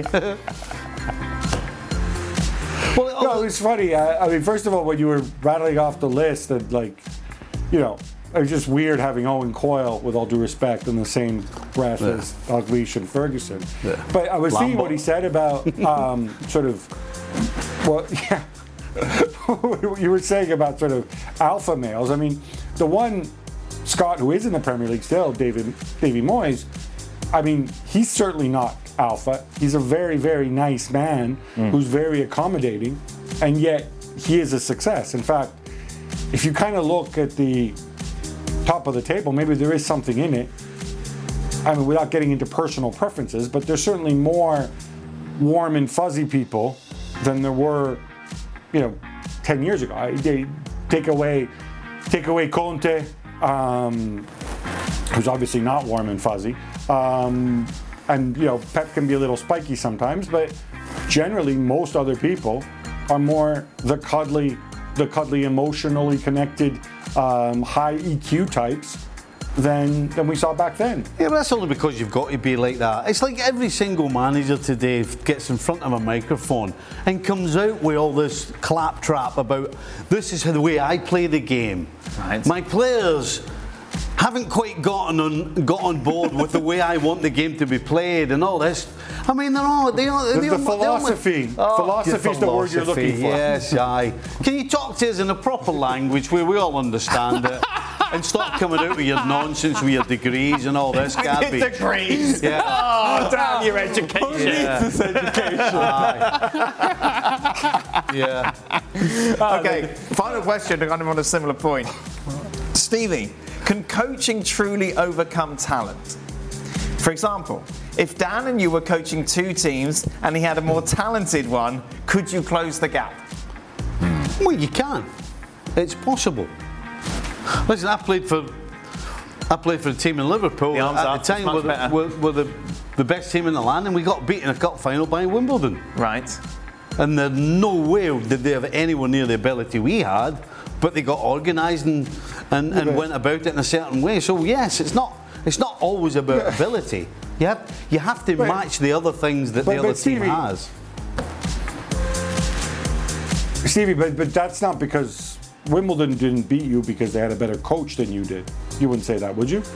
Well, no, it's funny. I, I mean, first of all, when you were rattling off the list, and like, you know, it was just weird having Owen Coyle, with all due respect, in the same breath Yeah. as Dalglish and Ferguson. Yeah. But I was seeing Lambo. what he said about um, sort of, well, yeah, you were saying about sort of alpha males. I mean, the one Scot who is in the Premier League still, David Davy Moyes, I mean, he's certainly not alpha. He's a very, very nice man Mm. who's very accommodating, and yet he is a success. In fact, if you kind of look at the top of the table, maybe there is something in it. I mean, without getting into personal preferences, but there's certainly more warm and fuzzy people than there were, you know, ten years ago. I, they take away, take away Conte, um, who's obviously not warm and fuzzy, um, and you know, Pep can be a little spiky sometimes, but generally most other people are more the cuddly, the cuddly, emotionally connected, um, high E Q types than than we saw back then. Yeah, but that's only because you've got to be like that. It's like every single manager today gets in front of a microphone and comes out with all this claptrap about this is the way I play the game. Right. My players haven't quite gotten on got on board with the way I want the game to be played and all this. I mean, they're all they all The, they the all, philosophy, they all, philosophy is the word you're looking for. Yes, aye. Can you talk to us in a proper language where we all understand it? And stop coming out with your nonsense with your degrees and all this, Gabby. Degrees? Yeah. Oh, damn your education. Yeah. This is education. Yeah. Okay, final question, kind of on a similar point. Stevie, can coaching truly overcome talent? For example, if Dan and you were coaching two teams and he had a more talented one, could you close the gap? Well, you can. It's possible. Listen, I played for I played for a team in Liverpool The arms at up, the time much were the, better. were, were the, the best team in the land, and we got beaten in a cup final by Wimbledon. Right. And there's no way did they have anywhere near the ability we had, but they got organised and, and, and went about it in a certain way. So yes, it's not it's not always about ability. You have you have to Right. match the other things that But- the other but team Stevie- has. Stevie, but, but that's not because Wimbledon didn't beat you because they had a better coach than you did. You wouldn't say that, would you?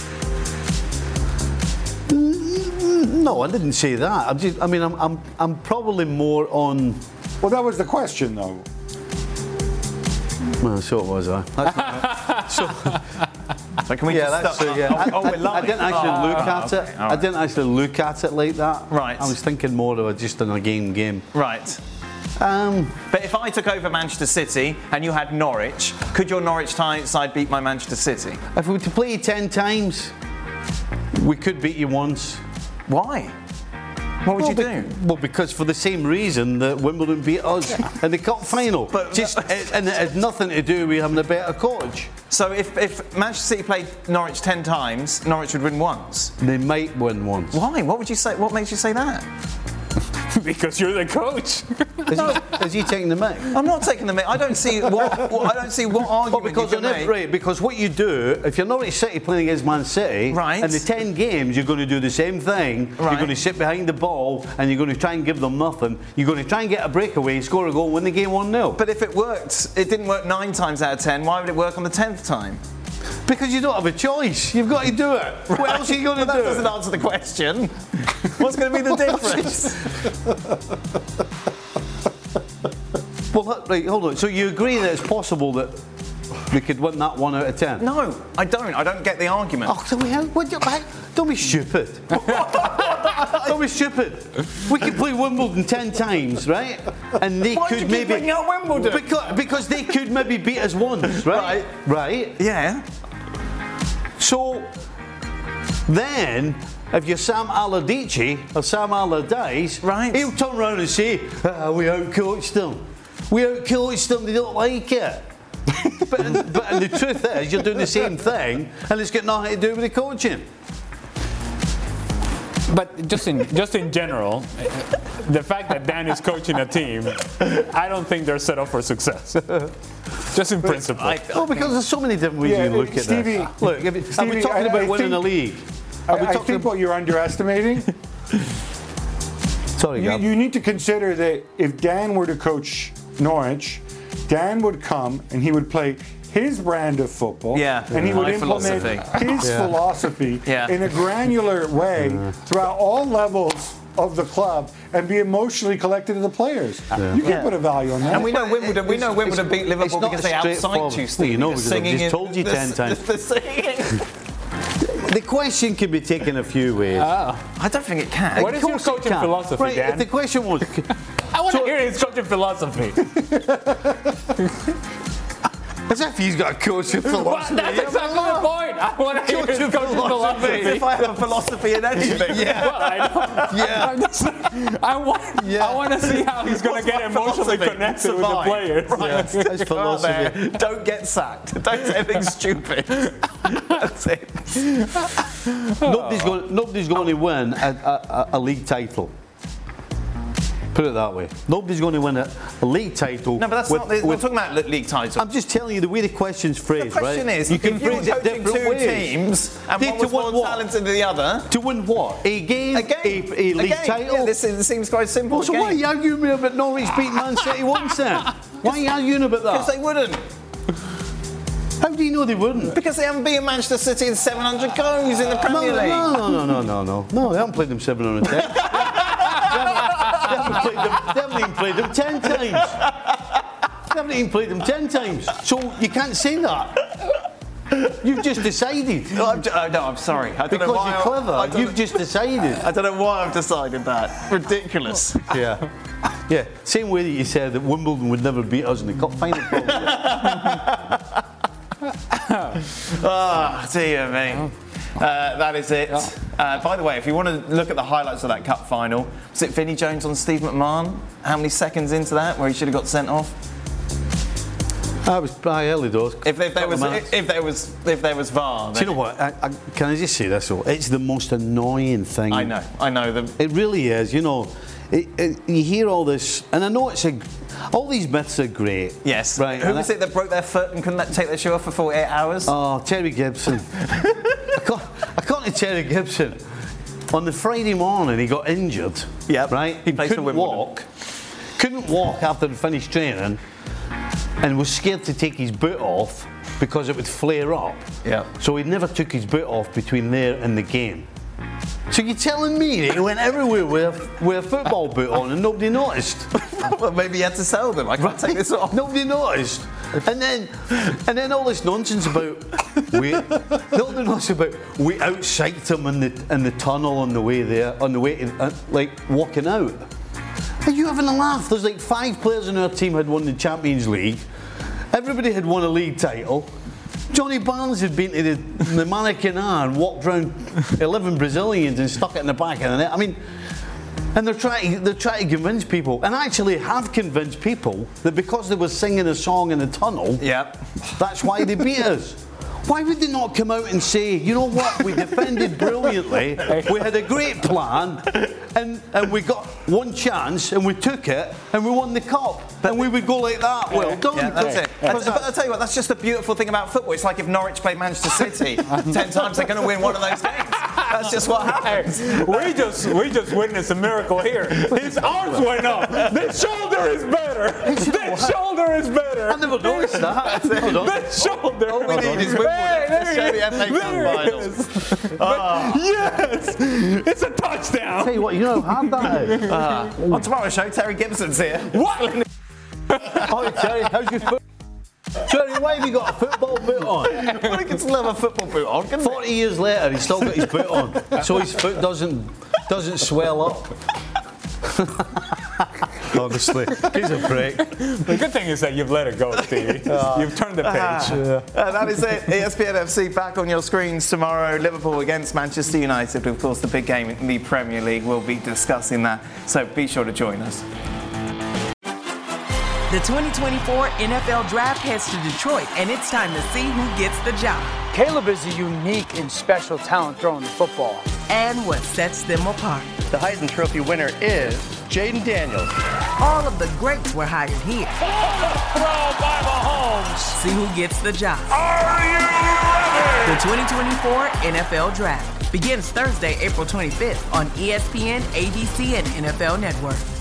No, I didn't say that. I'm just, I mean, I'm, I'm, I'm probably more on. Well, that was the question, though. Well, so it was, I. That's so, So can we yeah, just that's stop? so, yeah. Oh, I, oh, we're I, I live. didn't actually Oh, look oh, at okay, it. all I right. didn't actually look at it like that. Right. I was thinking more of a, just in a game game. Right. Um, But if I took over Manchester City and you had Norwich, could your Norwich ti- side beat my Manchester City? if we were to play you ten times, we could beat you once. Why? What would well, you be- do? Well, because for the same reason that Wimbledon beat us in the cup final. But- just it, and it had nothing to do with having a better coach. So if, if Manchester City played Norwich ten times, Norwich would win once. They might win once. Why? What would you say? What makes you say that? Because you're the coach. Is he, is he taking the mic? I'm not taking the mic. I don't see what, what I don't see what argument well, because you can on make. it, right, because what you do, if you're Norwich City playing against Man City, right. in the ten games you're going to do the same thing. Right. You're going to sit behind the ball and you're going to try and give them nothing. You're going to try and get a breakaway, score a goal, win the game one nil. But if it worked, it didn't work nine times out of ten, why would it work on the tenth time? Because you don't have a choice. You've got to do it. What Well, else are you going to well, do? That doesn't answer the question. What's going to be the difference? Well, right, hold on. So you agree that it's possible that we could win that one out of ten? No, I don't. I don't get the argument. Oh, so we have, what, don't be stupid. Don't be stupid. We could play Wimbledon ten times, right? And they Why could do you maybe keep bringing up Wimbledon? Because, because they could maybe beat us once, right? Right. Right. Yeah. So then, if you're Sam Allardyce or Sam Allardyce, right. he'll turn around and say, ah, we outcoached them. We outcoached them, they don't like it. but, in, but in the truth is, you're doing the same thing and it's got nothing to do with the coaching. But just in just in general, the fact that Dan is coaching a team, I don't think they're set up for success. Just in principle. I, oh, because there's so many different ways yeah, you look at Stevie, this. Look, if it, Stevie, are we talking I, about I winning think, the league? I, Are we I talking think about, what you're underestimating. Sorry, you, Gab. you need to consider that if Dan were to coach Norwich, Dan would come and he would play his brand of football, yeah, and he would My implement philosophy. his Yeah. philosophy Yeah. in a granular way Yeah. throughout all levels of the club and be emotionally collected to the players. Yeah. You can Yeah. put a value on that. And we know Wimbledon. We know It's- Wimbledon it's- beat Liverpool it's not because they a outside straightforward- you, Well, Steve. you know, The because I've singing just in- told you the- ten times. The, the singing. The question can be taken a few ways. Oh. I don't think it can. What is your coaching Can. philosophy, right, Dan? If the question was, I want So- to hear his coaching philosophy. as if he's got a coaching Well, philosophy. that's exactly the point. I want to hear his coaching philosophy. If I have a philosophy in anything, yeah. Well, I know. Yeah. I'm just, I want. Yeah. I want to see how he's going to get emotionally philosophy? connected with the Survive. players. Right. Yeah, that's Go out philosophy. there, don't get sacked. Don't say anything stupid. That's it. Nobody's going. Nobody's going to win a, a, a league title. Put it that way. Nobody's going to win a, a league title. No, but that's with, not. We're with- talking about le- league titles. I'm just telling you the way the question's phrased. The question right? is, you can if you were phrase it coaching different two ways. teams and Yeah, one to was win more what? talented than the other, To win what? A game? a game, A, a league a game. title? Yeah, this, this seems quite simple. Well, so a why are game. you arguing with me about Norwich beating Man City once then? Why are you arguing about Because that? they wouldn't. How do you know they wouldn't? Because they haven't beaten Manchester City in seven hundred goals in the No, Premier League. no, no, no, no, no, no. No, they haven't played them seven hundred ten. They haven't played them. They haven't even played them ten times. They haven't even played them ten times. So you can't say that. You've just decided. No, I'm, uh, no, I'm sorry. I don't Because know why you're I- clever. I don't You've know- just decided. I don't know why I've decided that. Ridiculous. Yeah. Yeah. Same way that you said that Wimbledon would never beat us in the cup final. Ah, dear me. Uh, that is it. Uh, by the way, if you want to look at the highlights of that cup final, was it Vinnie Jones on Steve McMahon? How many seconds into that where he should have got sent off? I was by early doors. If, if there was, minutes. if, if there was, if there was V A R, Do then you know what? I, I, can I just say this though? It's the most annoying thing. I know, I know. The, It really is. You know, it, it, you hear all this, and I know it's a. All these myths are great. yes. Right. Who and was I- it that broke their foot and couldn't let- take their shoe off for forty-eight hours? Oh, Terry Gibson. I can't, I can't to Terry Gibson. On the Friday morning, he got injured. Yep. Right? He plays for couldn't Wimbledon. walk. Couldn't walk after he finished training, and was scared to take his boot off because it would flare up. Yeah. So he never took his boot off between there and the game. So you're telling me that he went everywhere with a, with a football boot on and nobody noticed? Well, maybe he had to sell them. I can't take this off. Nobody noticed. And then, and then all this nonsense about we, nobody knows about we outshiked him in the in the tunnel on the way there, on the way to, uh, like walking out. Are you having a laugh? There's like five players in our team had won the Champions League. Everybody had won a league title. Johnny Barnes had been to the, the Maracanã and walked around eleven Brazilians and stuck it in the back of the net. I mean, and they're trying, they're trying to convince people, and actually have convinced people that because they were singing a song in the tunnel, Yep. that's why they beat us. Why would they not come out and say, you know what, we defended brilliantly, we had a great plan, and, and we got one chance and we took it and we won the cup. And we would go like that. Well done. Yeah, that's it. That's, but I'll tell you what, that's just the beautiful thing about football. It's like if Norwich played Manchester City ten times, they're going to win one of those games. That's just what happens. Hey, we just we just witnessed a miracle here. His arms went up. This shoulder is better. This shoulder is better. I never noticed that. This shoulder. All we need is Wimbledon to show the F A Cup finals. Ah. Yes, it's a touchdown. Tell you what, you know how hard that is. Uh, on tomorrow's show, Terry Gibson's here. What? Oh, Terry, how's your foot? Terry, why have you got a football boot on? Well, he can still have a football boot on, couldn't Forty he? years later, he's still got his boot on, so his foot doesn't doesn't swell up. Honestly, he's a prick. The good thing is that you've let it go, Stevie. Uh, you've turned the page. Uh, uh, that is it. E S P N F C back on your screens tomorrow. Liverpool against Manchester United. Of course, the big game in the Premier League. We'll be discussing that, so be sure to join us. The twenty twenty-four N F L Draft heads to Detroit, and it's time to see who gets the job. Caleb is a unique and special talent throwing the football. And what sets them apart. The Heisman Trophy winner is Jaden Daniels. All of the greats were hired here. Throw by Mahomes. See who gets the job. Are you ready? The twenty twenty-four N F L Draft begins Thursday, April twenty-fifth on E S P N, A B C, and N F L Network.